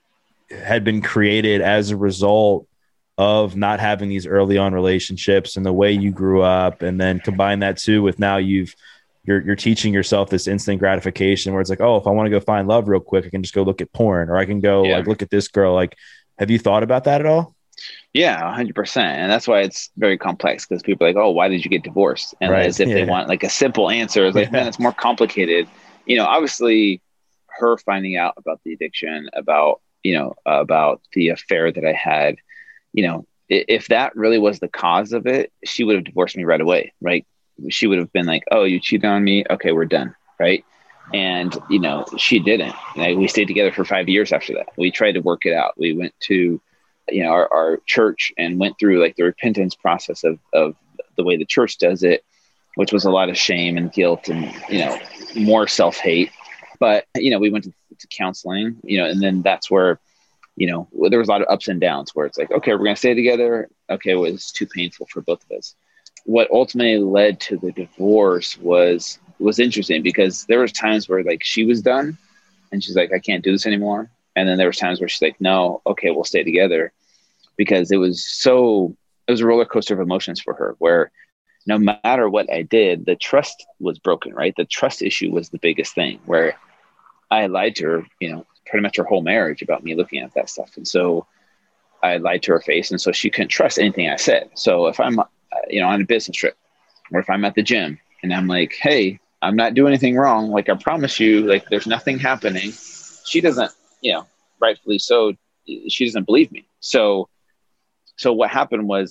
had been created as a result of not having these early on relationships and the way you grew up, and then combine that too with now you're teaching yourself this instant gratification where it's like, oh, if I want to go find love real quick, I can just go look at porn, or I can go like look at this girl. Like, have you thought about that at all? Yeah, 100%. And that's why it's very complex, because people are like, oh, why did you get divorced? And as if they want like a simple answer. It's like, man, it's more complicated. Obviously her finding out about the addiction, about the affair that I had, if that really was the cause of it, she would have divorced me right away. Right. She would have been like, oh, you cheated on me. Okay, we're done. Right. And, she didn't. We stayed together for 5 years after that. We tried to work it out. We went to, our church and went through like the repentance process of the way the church does it, which was a lot of shame and guilt and, more self-hate. But, we went to counseling, and then that's where, there was a lot of ups and downs where it's like, okay, we're going to stay together. Okay, well, it's too painful for both of us. What ultimately led to the divorce was interesting, because there was times where like she was done and she's like, I can't do this anymore. And then there was times where she's like, no, okay, we'll stay together, because it was a roller coaster of emotions for her, where no matter what I did, the trust was broken, right? The trust issue was the biggest thing, where I lied to her, pretty much her whole marriage about me looking at that stuff. And so I lied to her face. And so she couldn't trust anything I said. So if I'm, on a business trip, or if I'm at the gym and I'm like, hey, I'm not doing anything wrong, like I promise you, like there's nothing happening, she doesn't, rightfully so, she doesn't believe me. So what happened was,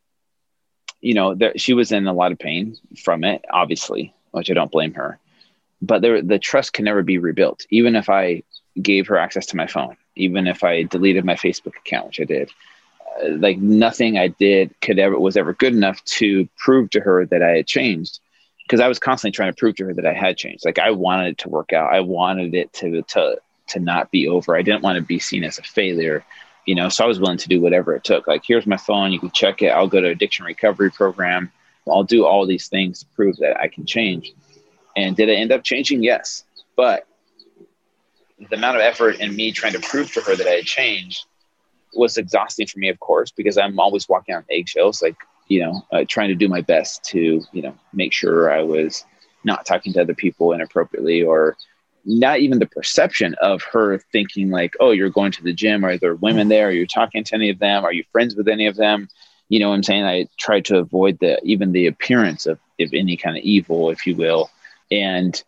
she was in a lot of pain from it, obviously, which I don't blame her. But the trust can never be rebuilt. Even if I gave her access to my phone, even if I deleted my Facebook account, which I did, like nothing I did was ever good enough to prove to her that I had changed. Because I was constantly trying to prove to her that I had changed. Like I wanted it to work out. I wanted it to not be over. I didn't want to be seen as a failure. So I was willing to do whatever it took. Like, here's my phone, you can check it. I'll go to addiction recovery program. I'll do all these things to prove that I can change. And did I end up changing? Yes. But the amount of effort in me trying to prove to her that I had changed was exhausting for me, of course, because I'm always walking on eggshells, like, trying to do my best to, make sure I was not talking to other people inappropriately, or not even the perception of her thinking like, oh, you're going to the gym, are there women there? Are you talking to any of them? Are you friends with any of them? You know what I'm saying? I tried to avoid even the appearance of any kind of evil, if you will. And,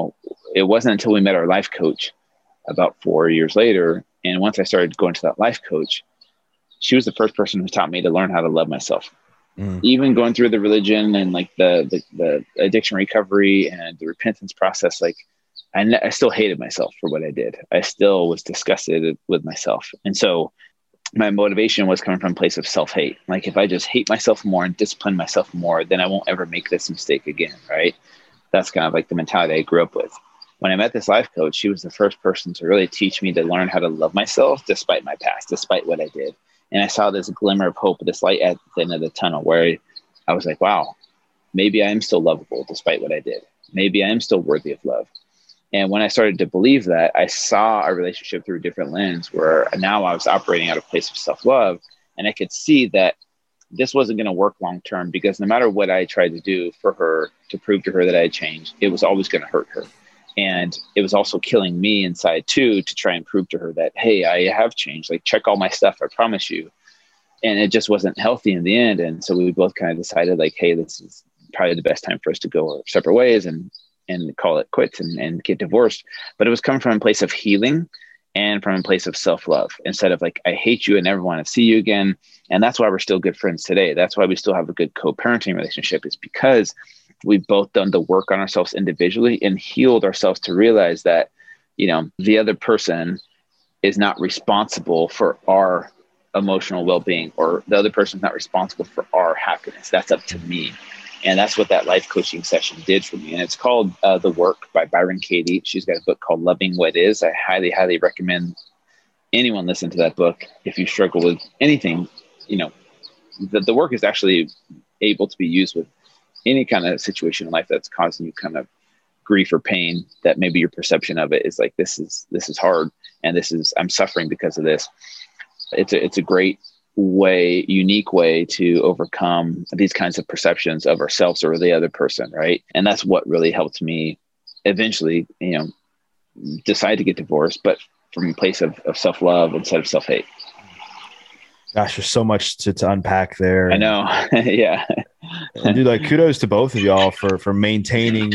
it wasn't until we met our life coach about 4 years later. And once I started going to that life coach, she was the first person who taught me to learn how to love myself. Even going through the religion and like the addiction recovery and the repentance process, like I still hated myself for what I did. I still was disgusted with myself. And so my motivation was coming from a place of self-hate. Like if I just hate myself more and discipline myself more, then I won't ever make this mistake again. Right. That's kind of like the mentality I grew up with. When I met this life coach, she was the first person to really teach me to learn how to love myself despite my past, despite what I did. And I saw this glimmer of hope, this light at the end of the tunnel, where I was like, wow, maybe I am still lovable despite what I did. Maybe I am still worthy of love. And when I started to believe that, I saw our relationship through a different lens, where now I was operating out of a place of self-love. And I could see that this wasn't going to work long-term, because no matter what I tried to do for her to prove to her that I had changed, it was always going to hurt her. And it was also killing me inside too, to try and prove to her that, hey, I have changed, like check all my stuff, I promise you. And it just wasn't healthy in the end. And so we both kind of decided like, hey, this is probably the best time for us to go our separate ways and call it quits and get divorced. But it was coming from a place of healing and from a place of self-love, instead of like, I hate you and never want to see you again. And that's why we're still good friends today. That's why we still have a good co-parenting relationship, is because we've both done the work on ourselves individually and healed ourselves to realize that, the other person is not responsible for our emotional well-being, or the other person is not responsible for our happiness. That's up to me. And that's what that life coaching session did for me. And it's called The Work by Byron Katie. She's got a book called Loving What Is. I highly, highly recommend anyone listen to that book. If you struggle with anything, the work is actually able to be used with any kind of situation in life that's causing you kind of grief or pain, that maybe your perception of it is like, this is hard, and I'm suffering because of this. It's a great way, unique way to overcome these kinds of perceptions of ourselves or the other person, right? And that's what really helped me eventually, decide to get divorced, but from a place of self-love instead of self-hate. Gosh, there's so much to unpack there. I know. Yeah. And dude, like, kudos to both of y'all for maintaining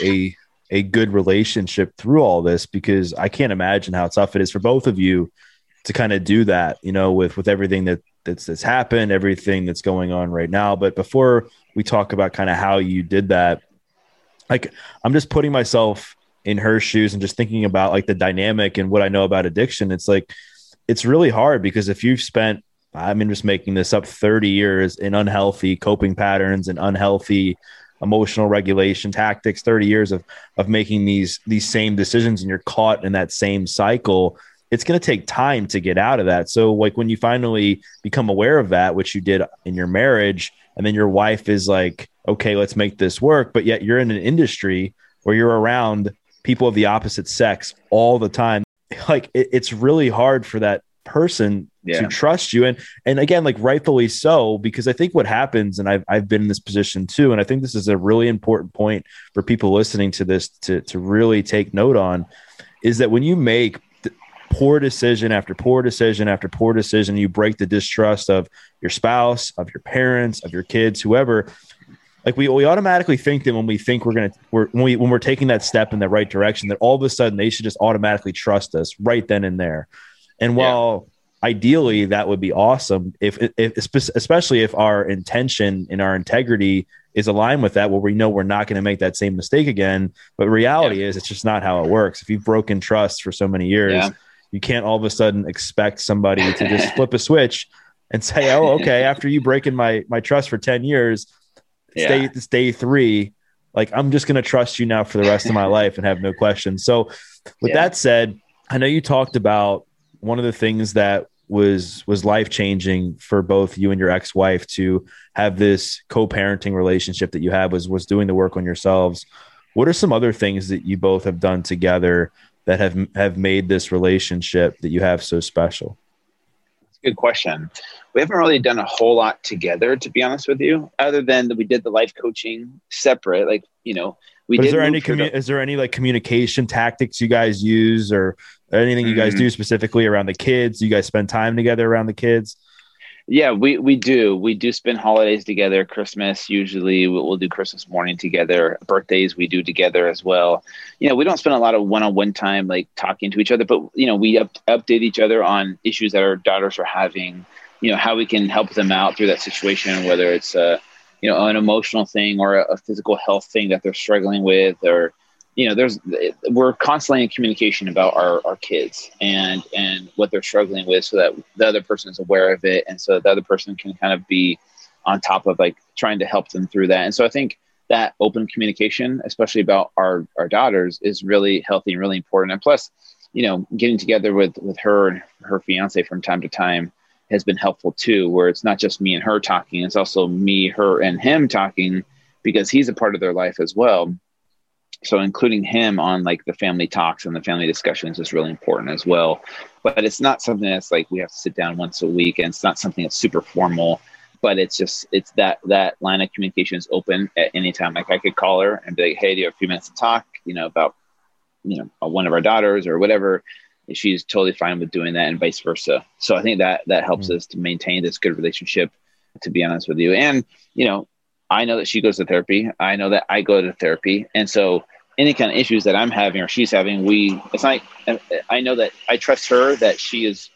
a good relationship through all this, because I can't imagine how tough it is for both of you to kind of do that, with everything that's happened, everything that's going on right now. But before we talk about kind of how you did that, like, I'm just putting myself in her shoes and just thinking about like the dynamic and what I know about addiction. It's like, it's really hard, because if you've spent, I'm just making this up, 30 years in unhealthy coping patterns and unhealthy emotional regulation tactics, 30 years of making these same decisions, and you're caught in that same cycle, it's going to take time to get out of that. So like, when you finally become aware of that, which you did in your marriage, and then your wife is like, okay, let's make this work. But yet you're in an industry where you're around people of the opposite sex all the time. Like, it's really hard for that person to trust you. And again, like, rightfully so, because I think what happens, and I've been in this position too, and I think this is a really important point for people listening to this to really take note on, is that when you make poor decision after poor decision after poor decision, you break the distrust of your spouse, of your parents, of your kids, whoever. Like, we automatically think that when we think when we're taking that step in the right direction, that all of a sudden they should just automatically trust us right then and there. And while ideally that would be awesome, if especially if our intention and our integrity is aligned with that, where we know we're not going to make that same mistake again. But reality is, it's just not how it works. If you've broken trust for so many years, you can't all of a sudden expect somebody to just flip a switch and say, oh, okay, after you breaking my trust for 10 years, it's day 3. Like, I'm just going to trust you now for the rest of my life and have no questions. So with that said, I know you talked about one of the things that was life-changing for both you and your ex-wife to have this co-parenting relationship that you have was doing the work on yourselves. What are some other things that you both have done together that have made this relationship that you have so special? Good question. We haven't really done a whole lot together, to be honest with you, other than that we did the life coaching separate. Like, is there any like communication tactics you guys use, or anything you guys do specifically around the kids? Do you guys spend time together around the kids? Yeah, we do. We do spend holidays together. Christmas, usually we'll do Christmas morning together. Birthdays we do together as well. We don't spend a lot of one-on-one time like talking to each other, but we update each other on issues that our daughters are having. How we can help them out through that situation, whether it's an emotional thing or a physical health thing that they're struggling with, or we're constantly in communication about our kids and what they're struggling with, so that the other person is aware of it. And so the other person can kind of be on top of like trying to help them through that. And so I think that open communication, especially about our daughters, is really healthy and really important. And plus, getting together with her and her fiance from time to time has been helpful too, where it's not just me and her talking, it's also me, her, and him talking, because he's a part of their life as well. So including him on like the family talks and the family discussions is really important as well. But it's not something that's like we have to sit down once a week, and it's not something that's super formal, but it's that line of communication is open at any time. Like, I could call her and be like, hey, do you have a few minutes to talk, about, one of our daughters or whatever. She's totally fine with doing that, and vice versa. So I think that helps us to maintain this good relationship, to be honest with you. And, I know that she goes to therapy. I know that I go to therapy. And so any kind of issues that I'm having or she's having, I know that I trust her, that she is,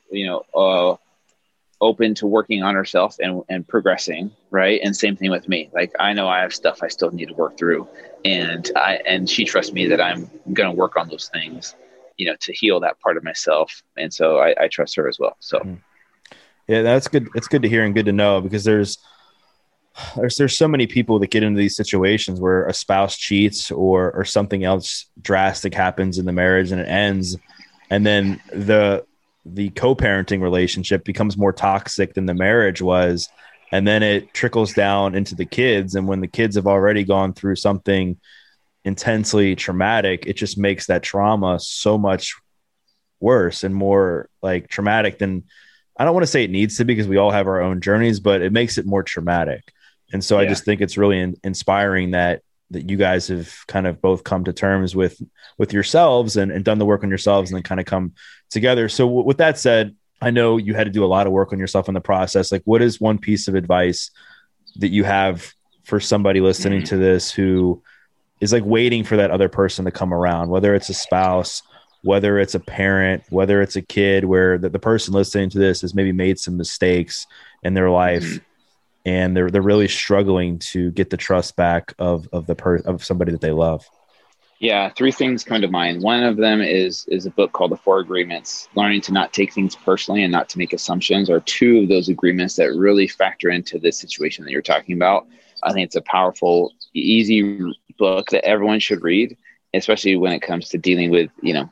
open to working on herself and progressing. Right. And same thing with me. Like, I know I have stuff I still need to work through, and she trusts me that I'm going to work on those things, to heal that part of myself. And so I trust her as well. So. Yeah, that's good. It's good to hear and good to know, because there's so many people that get into these situations where a spouse cheats or something else drastic happens in the marriage and it ends. And then the co-parenting relationship becomes more toxic than the marriage was. And then it trickles down into the kids. And when the kids have already gone through something intensely traumatic, it just makes that trauma so much worse and more like traumatic than, I don't want to say it needs to be, because we all have our own journeys, but it makes it more traumatic. And so I just think it's really inspiring that you guys have kind of both come to terms with yourselves and done the work on yourselves and then kind of come together. So with that said, I know you had to do a lot of work on yourself in the process. Like, what is one piece of advice that you have for somebody listening to this who is like waiting for that other person to come around, whether it's a spouse, whether it's a parent, whether it's a kid, where the person listening to this has maybe made some mistakes in their life and they're really struggling to get the trust back of somebody that they love? Yeah, three things come to mind. One of them is a book called The Four Agreements, learning to not take things personally and not to make assumptions, are two of those agreements that really factor into this situation that you're talking about. I think it's a powerful, easy book that everyone should read, especially when it comes to dealing with,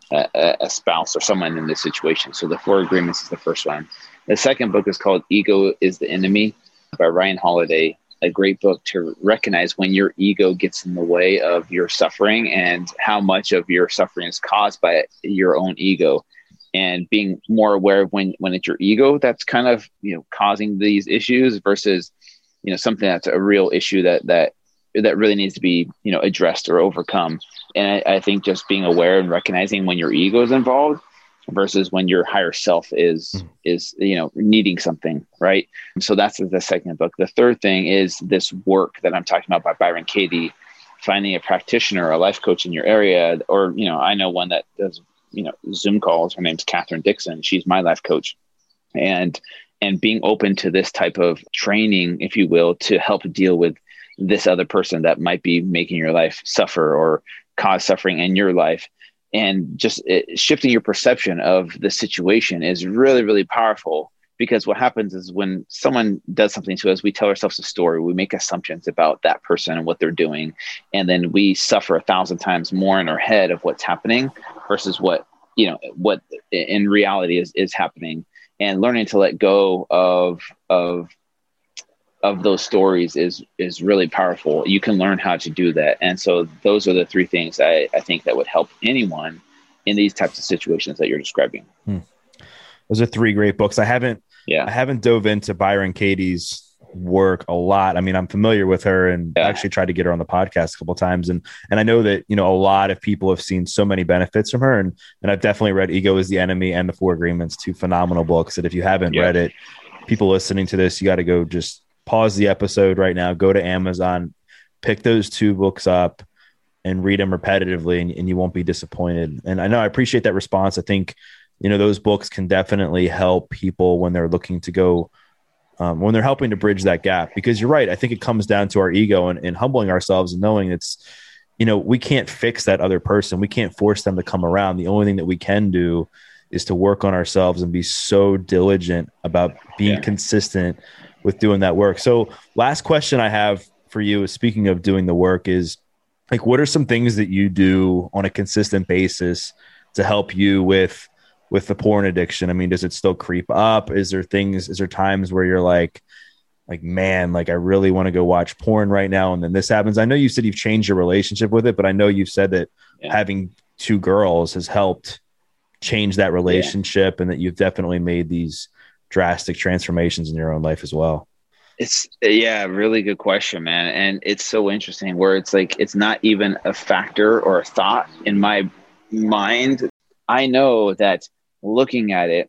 a spouse or someone in this situation. So The Four Agreements is the first one. The second book is called Ego is the Enemy by Ryan Holiday. A great book to recognize when your ego gets in the way of your suffering and how much of your suffering is caused by your own ego, and being more aware of when it's your ego that's kind of, causing these issues versus, something that's a real issue that really needs to be, addressed or overcome. And I think just being aware and recognizing when your ego is involved versus when your higher self is needing something, right? So that's the second book. The third thing is this work that I'm talking about by Byron Katie, finding a practitioner, a life coach in your area, or, I know one that does, Zoom calls. Her name's Catherine Dixon. She's my life coach. And being open to this type of training, if you will, to help deal with this other person that might be making your life suffer or cause suffering in your life. And just shifting your perception of the situation is really, really powerful, because what happens is when someone does something to us, we tell ourselves a story, we make assumptions about that person and what they're doing. And then we suffer 1,000 times more in our head of what's happening versus what in reality is happening. And learning to let go of those stories is really powerful. You can learn how to do that. And so those are the three things I think that would help anyone in these types of situations that you're describing. Those are three great books. I haven't dove into Byron Katie's work a lot. I mean, I'm familiar with her and actually tried to get her on the podcast a couple of times. And I know that, a lot of people have seen so many benefits from her. And I've definitely read Ego is the Enemy and The Four Agreements, two phenomenal books that if you haven't read it, people listening to this, you got to go just pause the episode right now, go to Amazon, pick those two books up and read them repetitively, and you won't be disappointed. And I know I appreciate that response. I think, those books can definitely help people when they're looking to go, when they're helping to bridge that gap, because you're right. I think it comes down to our ego and humbling ourselves and knowing it's, we can't fix that other person. We can't force them to come around. The only thing that we can do is to work on ourselves and be so diligent about being consistent with doing that work. So last question I have for you is, speaking of doing the work, is like, what are some things that you do on a consistent basis to help you with the porn addiction? I mean, does it still creep up? Is there times where you're like, man, like I really want to go watch porn right now, and then this happens? I know you said you've changed your relationship with it, but I know you've said that having two girls has helped change that relationship and that you've definitely made these drastic transformations in your own life as well. It's really good question, man. And it's so interesting where it's like, it's not even a factor or a thought in my mind. I know that looking at it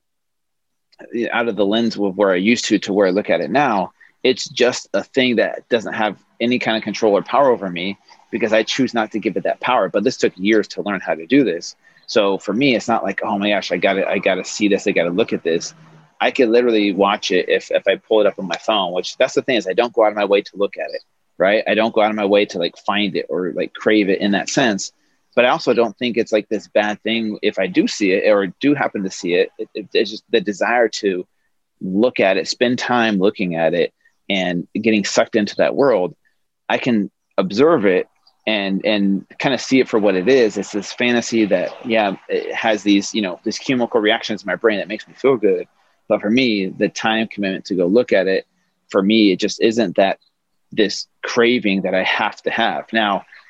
out of the lens of where I used to where I look at it now, it's just a thing that doesn't have any kind of control or power over me, because I choose not to give it that power. But this took years to learn how to do this. So for me, it's not like, oh my gosh, I gotta see this, I gotta look at this. I could literally watch it if I pull it up on my phone, which that's the thing, is I don't go out of my way to look at it, right? I don't go out of my way to like find it or like crave it in that sense. But I also don't think it's like this bad thing if I do see it or do happen to see it. It's just the desire to look at it, spend time looking at it and getting sucked into that world. I can observe it and kind of see it for what it is. It's this fantasy that, it has these, these chemical reactions in my brain that makes me feel good. But for me, the time commitment to go look at it, for me, it just isn't that this craving that I have to have. Now,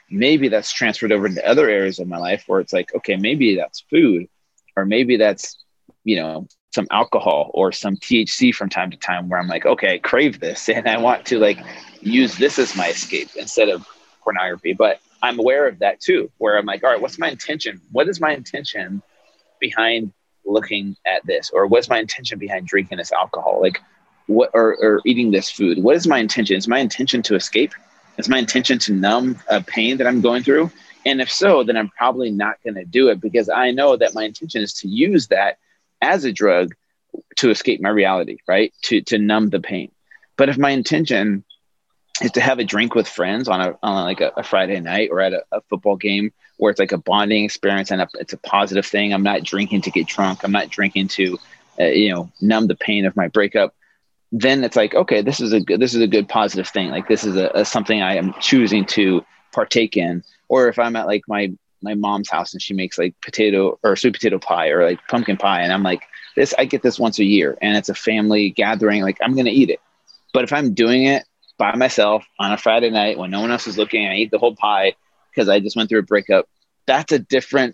maybe that's transferred over into other areas of my life where it's like, okay, maybe that's food, or maybe that's, some alcohol or some THC from time to time where I'm like, okay, I crave this and I want to like use this as my escape instead of pornography. But I'm aware of that too, where I'm like, all right, what's my intention? What is my intention behind looking at this? Or what's my intention behind drinking this alcohol? Like what, or eating this food? What is my intention? Is my intention to escape? Is my intention to numb a pain that I'm going through? And if so, then I'm probably not going to do it because I know that my intention is to use that as a drug to escape my reality, right? To numb the pain. But if my intention is to have a drink with friends on a Friday night or at a football game where it's like a bonding experience and it's a positive thing. I'm not drinking to get drunk. I'm not drinking to, numb the pain of my breakup. Then it's like, okay, this is a good positive thing. Like this is a something I am choosing to partake in. Or if I'm at like my mom's house and she makes like potato or sweet potato pie or like pumpkin pie, and I'm like, I get this once a year and it's a family gathering, like I'm going to eat it. But if I'm doing it by myself on a Friday night when no one else is looking, and I eat the whole pie because I just went through a breakup, that's a different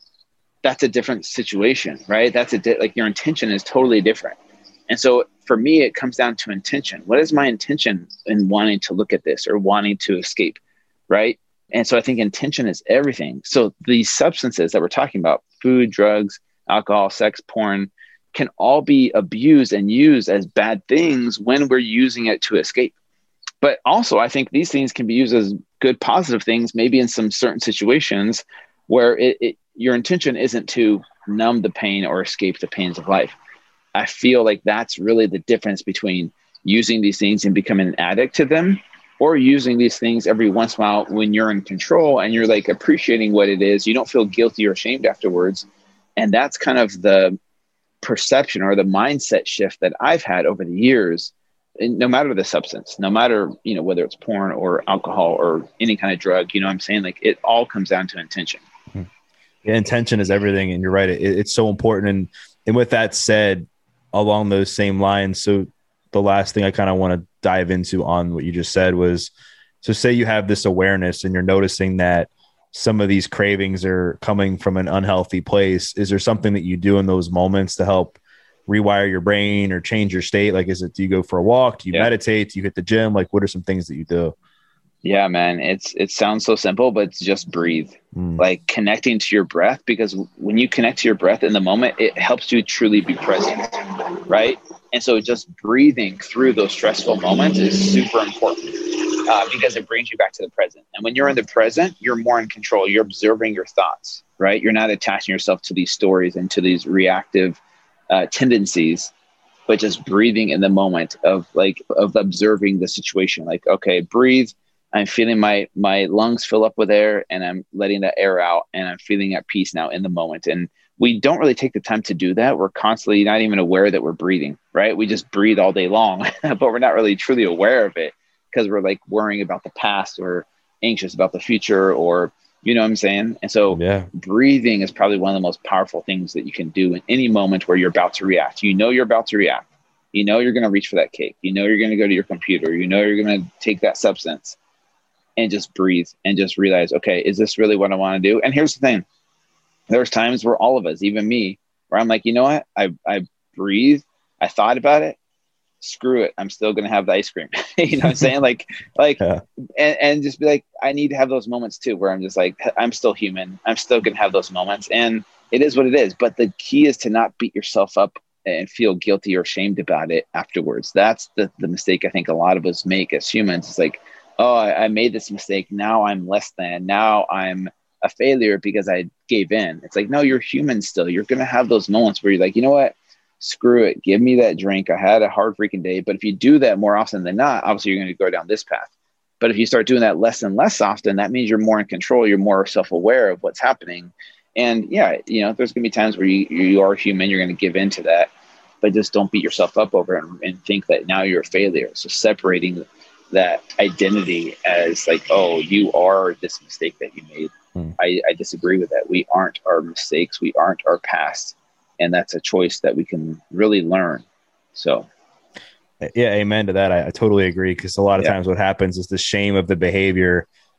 situation, right? Like your intention is totally different. And so for me, it comes down to intention. What is my intention in wanting to look at this or wanting to escape, right? And so I think intention is everything. So these substances that we're talking about, food, drugs, alcohol, sex, porn, can all be abused and used as bad things when we're using it to escape. But also, I think these things can be used as good, positive things, maybe in some certain situations where your intention isn't to numb the pain or escape the pains of life. I feel like that's really the difference between using these things and becoming an addict to them, or using these things every once in a while when you're in control and you're like appreciating what it is. You don't feel guilty or ashamed afterwards. And that's kind of the perception or the mindset shift that I've had over the years. And no matter the substance, no matter, whether it's porn or alcohol or any kind of drug, what I'm saying? Like it all comes down to intention. Yeah, intention is everything. And you're right. It's so important. And with that said, along those same lines, so the last thing I kind of want to dive into on what you just said was, so say you have this awareness and you're noticing that some of these cravings are coming from an unhealthy place. Is there something that you do in those moments to help rewire your brain or change your state? Like, do you go for a walk? Do you meditate? Do you hit the gym? Like, what are some things that you do? Yeah, man, it sounds so simple, but it's just breathe, like connecting to your breath, because when you connect to your breath in the moment, it helps you truly be present. Right. And so just breathing through those stressful moments is super important because it brings you back to the present. And when you're in the present, you're more in control. You're observing your thoughts, right? You're not attaching yourself to these stories and to these reactive tendencies, but just breathing in the moment of observing the situation. Like, okay, breathe. I'm feeling my lungs fill up with air and I'm letting that air out and I'm feeling at peace now in the moment. And we don't really take the time to do that. We're constantly not even aware that we're breathing, right? We just breathe all day long, but we're not really truly aware of it because we're like worrying about the past or anxious about the future, or, you know what I'm saying? And so breathing is probably one of the most powerful things that you can do in any moment where you're about to react. You're about to react. You're going to reach for that cake. You're going to go to your computer. You're going to take that substance. And just breathe and just realize, okay, is this really what I want to do? And here's the thing. There's times where all of us, even me, where I'm like, you know what? I breathe. I thought about it. Screw it. I'm still going to have the ice cream. You know what I'm saying? And just be like, I need to have those moments too, where I'm just like, I'm still human. I'm still going to have those moments. And it is what it is. But the key is to not beat yourself up and feel guilty or ashamed about it afterwards. That's the mistake I think a lot of us make as humans. It's like, oh, I made this mistake. Now I'm less than. Now I'm a failure because I gave in. It's like, no, you're human still. You're going to have those moments where you're like, you know what? Screw it. Give me that drink. I had a hard freaking day. But if you do that more often than not, obviously you're going to go down this path. But if you start doing that less and less often, that means you're more in control. You're more self-aware of what's happening. And there's going to be times where you are human. You're going to give in to that. But just don't beat yourself up over it and think that now you're a failure. So separating that identity as like, oh, you are this mistake that you made. I disagree with that. We aren't our mistakes. We aren't our past. And that's a choice that we can really learn. So. Yeah. Amen to that. I totally agree. Because a lot of times what happens is the shame of the behavior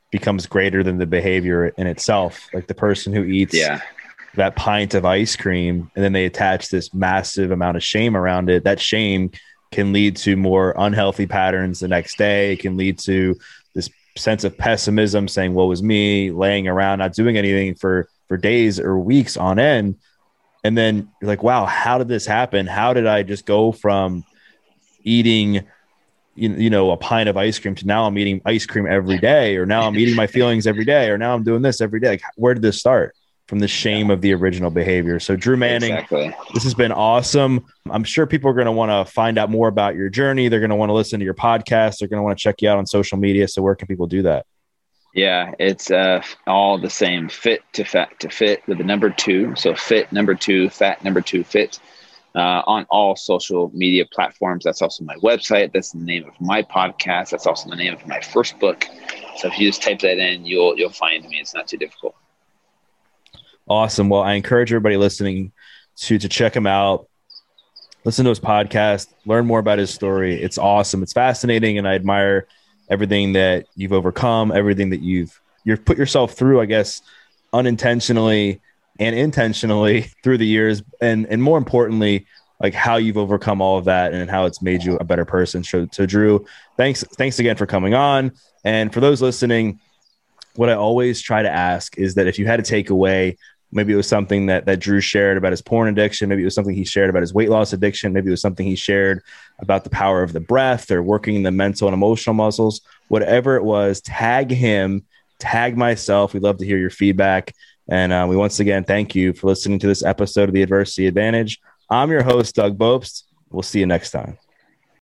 becomes greater than the behavior in itself. Like the person who eats that pint of ice cream and then they attach this massive amount of shame around it, that shame can lead to more unhealthy patterns the next day. It can lead to this sense of pessimism, saying, woe is me, laying around, not doing anything for days or weeks on end. And then you're like, wow, how did this happen? How did I just go from eating, a pint of ice cream to now I'm eating ice cream every day, or now I'm eating my feelings every day, or now I'm doing this every day? Like, where did this start? From the shame of the original behavior. So Drew Manning, This has been awesome. I'm sure people are going to want to find out more about your journey. They're going to want to listen to your podcast. They're going to want to check you out on social media. So where can people do that? Yeah, it's all the same. Fit to Fat to Fit with the number 2. So fit number 2, fat number 2, fit on all social media platforms. That's also my website. That's the name of my podcast. That's also the name of my first book. So if you just type that in, you'll find me. It's not too difficult. Awesome. Well, I encourage everybody listening to check him out, listen to his podcast, learn more about his story. It's awesome. It's fascinating. And I admire everything that you've overcome, everything that you've put yourself through, I guess, unintentionally and intentionally through the years. And more importantly, like how you've overcome all of that and how it's made you a better person. So Drew, thanks again for coming on. And for those listening, what I always try to ask is that if you had to take away, maybe it was something that Drew shared about his porn addiction. Maybe it was something he shared about his weight loss addiction. Maybe it was something he shared about the power of the breath or working the mental and emotional muscles. Whatever it was, tag him, tag myself. We'd love to hear your feedback. And we once again, thank you for listening to this episode of The Adversity Advantage. I'm your host, Doug Bopst. We'll see you next time.